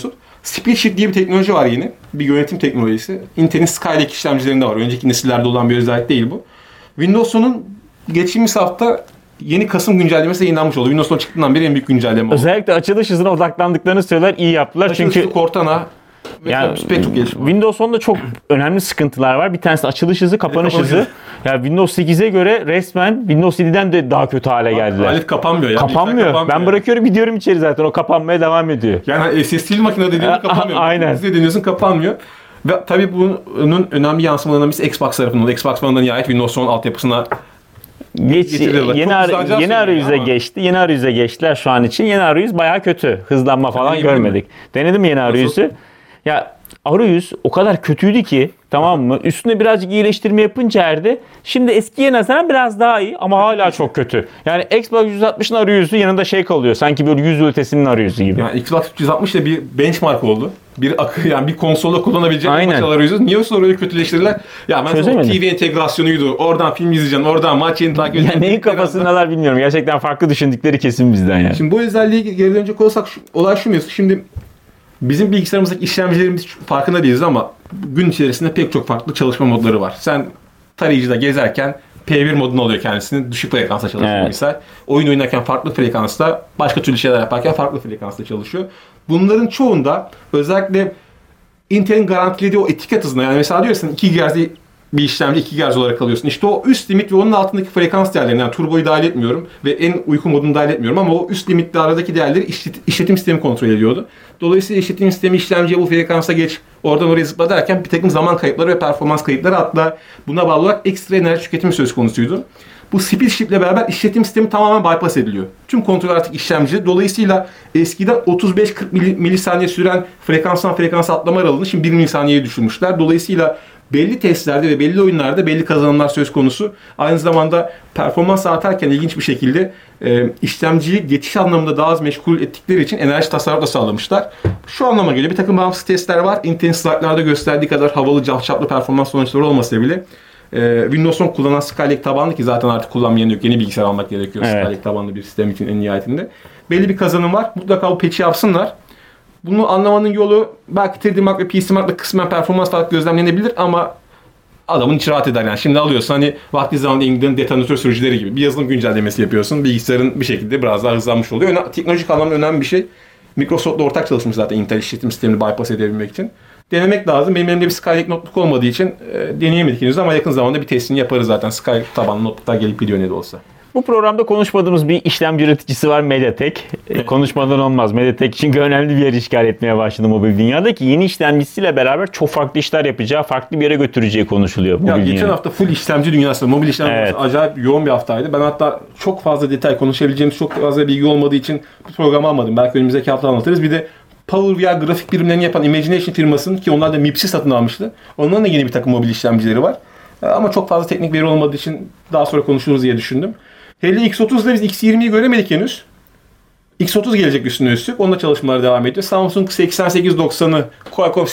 Speedshift diye bir teknoloji var yeni. Bir yönetim teknolojisi. Intel'in Skylake işlemcilerinde var. Önceki nesillerde olan bir özellik değil bu. Windows 10'un geçtiğimiz hafta yeni Kasım güncellemesi yayınlanmış oldu. Windows 10 çıktığından beri en büyük güncelleme oldu. Özellikle açılış hızına odaklandıklarını söylüyorlar. İyi yaptılar. Açılış Çünkü hızı, Cortana ve yani pek çok gelişme var. Windows 10'da çok önemli sıkıntılar var. Bir tanesi açılış hızı, kapanış hızı. Ya Windows 8'e göre resmen Windows 7'den de daha kötü hale geldiler. Alet kapanmıyor ya. Kapanmıyor. Ben bırakıyorum, gidiyorum içeri zaten. O kapanmaya devam ediyor. Yani SSD'li makine dediğinde kapanmıyor. Aynen. Size deniyorsun kapanmıyor. Ve tabii bunun önemli yansımalarından birisi Xbox tarafında. Xbox One'da nihayet Windows 10 altyapısına getiriyorlar. Yeni arayüze geçti. Yeni arayüze geçtiler şu an için. Yeni arayüz bayağı kötü. Hızlanma falan görmedik. Denedim yeni arayüzü. Ya arayüz o kadar kötüydü ki, tamam mı? Üstüne birazcık iyileştirme yapınca erdi. Şimdi eskiye nazaran biraz daha iyi ama hala çok kötü. Yani Xbox 360'ın arayüzü yanında şey kalıyor. Sanki böyle 100 ünitesinin arayüzü gibi. Yani Xbox 360 da bir benchmark oldu. Yani bir konsolda kullanabileceğin maç arayüzü. Niye sonra öyle kötüleştirdiler? Ya ben o TV entegrasyonuydu. Oradan film izleyeceksin. Oradan maç yeni takip edeceksin. Ya neyin kafasındalar bilmiyorum. Gerçekten farklı düşündükleri kesin bizden yani. Şimdi bu özelliği geri dönecek olursak olay şu mevzu. Şimdi bizim bilgisayarımızdaki işlemcilerimiz farkında değiliz ama gün içerisinde pek çok farklı çalışma modları var. Sen tarayıcıda gezerken P1 modunda oluyor kendisini. Düşük frekansta çalışıyor misal. Oyun oynarken farklı frekansta, başka türlü şeyler yaparken farklı frekansta çalışıyor. Bunların çoğunda özellikle Intel'in garantilediği o etiket hızına, yani mesela diyorsun 2 GHz bir işlemci 2 GHz olarak alıyorsun. İşte o üst limit ve onun altındaki frekans değerlerini, yani turboyu dahil etmiyorum ve en uyku modunu dahil etmiyorum ama o üst limitle aradaki değerleri işletim sistemi kontrol ediyordu. Dolayısıyla işletim sistemi işlemciye bu frekansa geç, oradan oraya zıpla derken bir takım zaman kayıpları ve performans kayıpları, hatta buna bağlı olarak ekstra enerji tüketimi söz konusuydu. Bu Speedshift ile beraber işletim sistemi tamamen bypass ediliyor. Tüm kontrol artık işlemcide. Dolayısıyla eskiden 35-40 milisaniye süren frekanstan frekansa atlama aralığını şimdi 1 milisaniyeye düşürmüşler. Dolayısıyla belli testlerde ve belli oyunlarda belli kazanımlar söz konusu. Aynı zamanda performans artarken ilginç bir şekilde işlemciyi geçiş anlamında daha az meşgul ettikleri için enerji tasarrufu da sağlamışlar. Şu anlama geliyor. Bir takım bağımsız testler var. Intel'in slaytlarda gösterdiği kadar havalı, cafcaflı performans sonuçları olmasa bile Windows 10 kullanan Skylake tabanlı, ki zaten artık kullanmayan yok. Yeni bilgisayar almak gerekiyor Skylake tabanlı bir sistem için en nihayetinde. Belli bir kazanım var. Mutlaka bu patch'i yapsınlar. Bunu anlamanın yolu belki 3D Mark ve PC Mark'la kısmen performans farkı gözlemlenebilir ama adamın içi rahat eder yani. Şimdi alıyorsun hani vakti zamanında Ingrid'in detonatör sürücüleri gibi bir yazılım güncellemesi yapıyorsun. Bilgisayarın bir şekilde biraz daha hızlanmış oluyor. Teknolojik anlamda önemli bir şey. Microsoft'la ortak çalışmış zaten Intel işletim sistemini bypass edebilmek için. Denemek lazım. Benim elimde bir Skylake notebook olmadığı için deneyemedik henüz ama yakın zamanda bir testini yaparız zaten. Skylake tabanlı notebooklar gelip gidiyor ne de olsa. Bu programda konuşmadığımız bir işlemci üreticisi var, MediaTek. Konuşmadan olmaz. MediaTek çünkü önemli bir yer işgal etmeye başladı mobil dünyadaki. Yeni işlemcisiyle beraber çok farklı işler yapacağı, farklı bir yere götüreceği konuşuluyor mobil dünyada. Geçen hafta full işlemci dünyası, mobil işlemci dünyası acayip yoğun bir haftaydı. Ben hatta çok fazla detay konuşabileceğimiz çok fazla bilgi olmadığı için bu programı almadım. Belki önümüzdeki hafta anlatırız. Bir de PowerVR grafik birimlerini yapan Imagination firmasının, ki onlar da MIPS'i satın almıştı. Onların da yeni bir takım mobil işlemcileri var. Ama çok fazla teknik veri olmadığı için daha sonra konuşuruz diye düşündüm. Hele X30'da biz X20'yi göremedik henüz. X30 gelecek üstüne üstlük. Onunla çalışmalar devam ediyor. Samsung 8890'ı, Qualcomm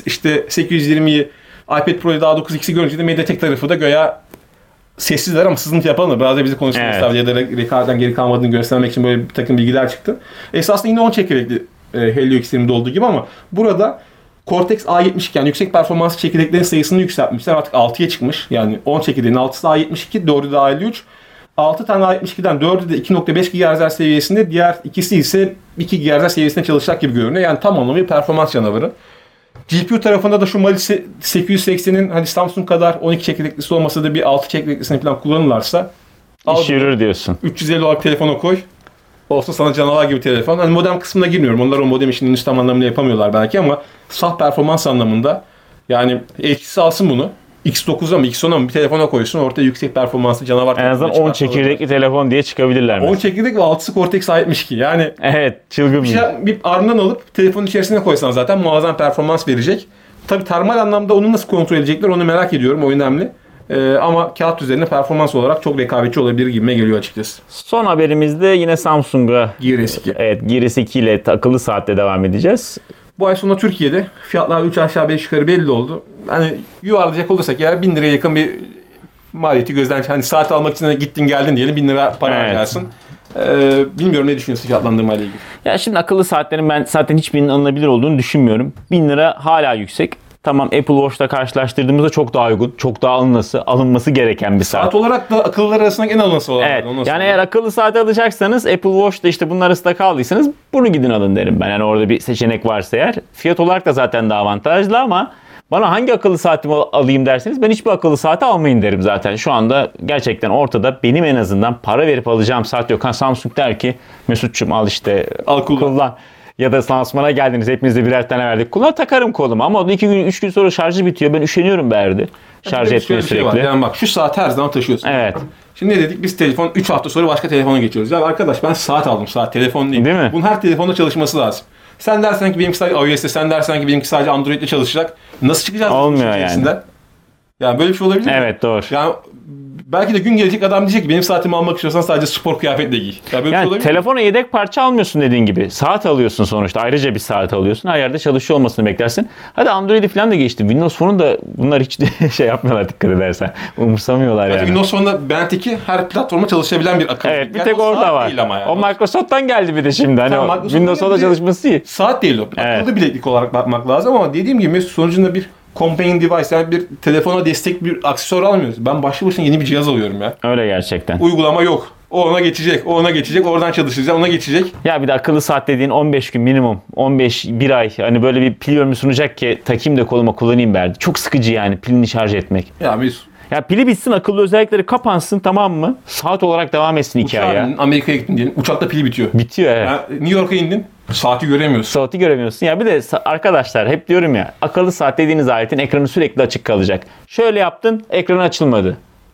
820'yi, iPad Pro'yu, daha 9X'i görünce de MediaTek tarafı da göya sessizler ama sızıntı yapalım da biraz da bizi konuşmak ya da rekabeten geri kalmadığını göstermek için böyle bir takım bilgiler çıktı. Esasında yine 10 çekirdekli Helio X20'de olduğu gibi ama burada Cortex A72, yani yüksek performans çekirdeklerin sayısını yükseltmişler. Artık 6'ya çıkmış. Yani 10 çekirdeğin 6'sı A72, 4'ü de A53. 6 tane A72'den 4'ü de 2.5 GHz seviyesinde, diğer ikisi ise 2 GHz seviyesinde çalışacak gibi görünüyor. Yani tam anlamıyla performans canavarı. GPU tarafında da şu Mali 880'in hani Samsung kadar 12 çekirdeklisi olmasa da bir 6 çekirdeklisini falan kullanırlarsa İş yürür diyorsun. 350 dolar telefona koy. Olsa sana canavar gibi telefon. Hani modem kısmına girmiyorum. Onlar o modem işini henüz tam anlamıyla yapamıyorlar belki ama saf performans anlamında yani etkisi alsın bunu. X9'a mı X10'a mı bir telefona koysun, ortaya yüksek performanslı canavar. En azından 10 çekirdekli telefon diye çıkabilirler. 10 çekirdek ve 6'sı Cortex A72. Yani evet, çılgın bir ardından alıp telefonun içerisine koysan zaten muazzam performans verecek. Tabii termal anlamda onu nasıl kontrol edecekler onu merak ediyorum. O önemli. Ama kağıt üzerinde performans olarak çok rekabetçi olabilir gibime geliyor açıkçası. Son haberimizde yine Samsung'a Gear S2. Evet, Gear S2 ile akıllı saatle devam edeceğiz. Bu ay sonunda Türkiye'de fiyatlar 3 aşağı 5 yukarı belli oldu. Hani yuvarlayacak olursak eğer 1000 liraya yakın bir maliyeti gözden, hani saat almak için gittin geldin diyelim 1000 lira para harcarsın. Bilmiyorum ne düşünüyorsun fiyatlandırma ile ilgili. Ya şimdi akıllı saatlerin ben zaten hiçbirinin alınabilir olduğunu düşünmüyorum. 1000 lira hala yüksek. Tamam, Apple Watch'la karşılaştırdığımızda çok daha uygun, çok daha alınması gereken bir saat. Saat olarak da akıllılar arasında en alınması olan. Evet. Yani eğer akıllı saati alacaksanız Apple Watch'ta işte bunun arasında kaldıysanız bunu gidin alın derim ben. Yani orada bir seçenek varsa eğer. Fiyat olarak da zaten daha avantajlı ama bana hangi akıllı saatimi alayım derseniz ben hiçbir akıllı saati almayın derim zaten. Şu anda gerçekten ortada benim en azından para verip alacağım saat yok. Samsung der ki Mesut'cum al işte Al kullan. Ya da lansmana geldiniz hepinize birer tane verdik. Kullan takarım koluma ama o 2 gün 3 gün sonra şarjı bitiyor. Ben üşeniyorum Berdi. Şarj etmeye sürekli. Var. Yani bak şu saati her zaman taşıyorsun. Evet. Şimdi ne dedik? Biz telefon 3 hafta sonra başka telefona geçiyoruz. Ya arkadaş ben saat aldım. Saat telefon değil. Değil mi? Bunun her telefonda çalışması lazım. Sen dersen ki benimki sadece iOS'te, sen dersen ki benimki sadece Android'le çalışacak. Nasıl çıkacağız? Olmuyor yani. Yani böyle bir şey olabilir mi? Evet, doğru. Yani belki de gün gelecek adam diyecek ki benim saatimi almak istiyorsan sadece spor kıyafetle giy. Ya böyle bir şey Yani olabilir mi? telefona yedek parça almıyorsun dediğin gibi. Saat alıyorsun sonuçta. Ayrıca bir saat alıyorsun. Her yerde çalışıyor olmasını beklersin. Hadi Android'i falan da geçti. Windows Phone'un da bunlar hiç şey yapmıyorlar dikkat edersen. Umursamıyorlar yani. Windows Phone'da Band'teki her platforma çalışabilen bir akıllı. Evet, bir Yani tek o orada saat var. değil ama yani. O Microsoft'tan geldi bir de şimdi. Hani Tamam, o Microsoft'tan Windows Phone'da geldi. çalışması iyi. Saat değil o. Evet. Akıllı bileklik olarak bakmak lazım ama dediğim gibi sonucunda bir companion device, yani bir telefona destek bir aksesuar almıyoruz. Ben başlı başına yeni bir cihaz alıyorum ya. Öyle gerçekten. Uygulama yok. O ona geçecek, o ona geçecek, oradan çalışacak, ona geçecek. Ya bir de akıllı saat dediğin 15 gün minimum. 15, bir ay. Hani böyle bir pil ömrü sunacak ki takayım da koluma kullanayım Berdi. Çok sıkıcı yani pilini şarj etmek. Ya biz Ya pili bitsin, akıllı özellikleri kapansın, tamam mı? Saat olarak devam etsin hikaye ya. Amerika'ya gittin diyelim, uçakta pili bitiyor. Bitiyor evet. Ya, New York'a indin, saati göremiyorsun. Saati göremiyorsun. Ya bir de arkadaşlar hep diyorum ya, akıllı saat dediğiniz aletin ekranı sürekli açık kalacak. Şöyle yaptın, ekranı açılmadı.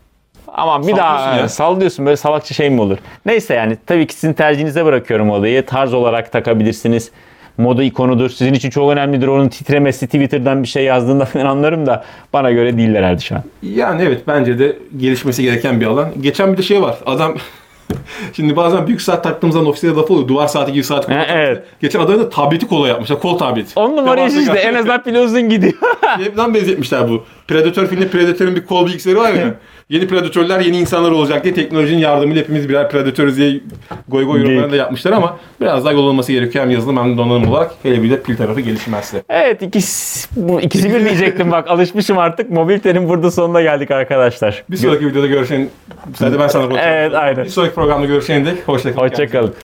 Aman bir Sallıyorsun daha ya. sallıyorsun, böyle salakça şey mi olur? Neyse yani tabii ki sizin tercihinize bırakıyorum olayı. Tarz olarak takabilirsiniz. Moda ikonudur. Sizin için çok önemlidir. Onun titremesi, Twitter'dan bir şey yazdığında falan anlarım da bana göre değiller herhalde şu an. Yani evet, bence de gelişmesi gereken bir alan. Geçen bir de şey var. Adam şimdi bazen büyük saat taktığımızda ofiste laf oluyor. Duvar saati gibi saat kola. Evet. Geçen adamın da tableti kola yapmışlar. Kol tableti. 10 numara iş işte. En azından pil uzun gidiyor. Hepten benzetmişler bu. Predator filminde Predator'ın bir kol bilgisayarı var ya. Yeni Predator'lar yeni insanlar olacak diye teknolojinin yardımıyla hepimiz birer Predator'ız diye goy goy yorumlarını da yapmışlar ama biraz daha yol olması gerekiyor hem yazılım hem de donanım olarak. Hele bir de pil tarafı gelişmezse. Evet, ikisi bir diyecektim bak, alışmışım artık. Mobilite'nin burada sonuna geldik arkadaşlar. Bir sonraki videoda görüşelim. Sen de ben sana konuşayım. Evet, aynen. Bir sonraki programda görüşelim de. Hoşça kalın. Hoşça kalın.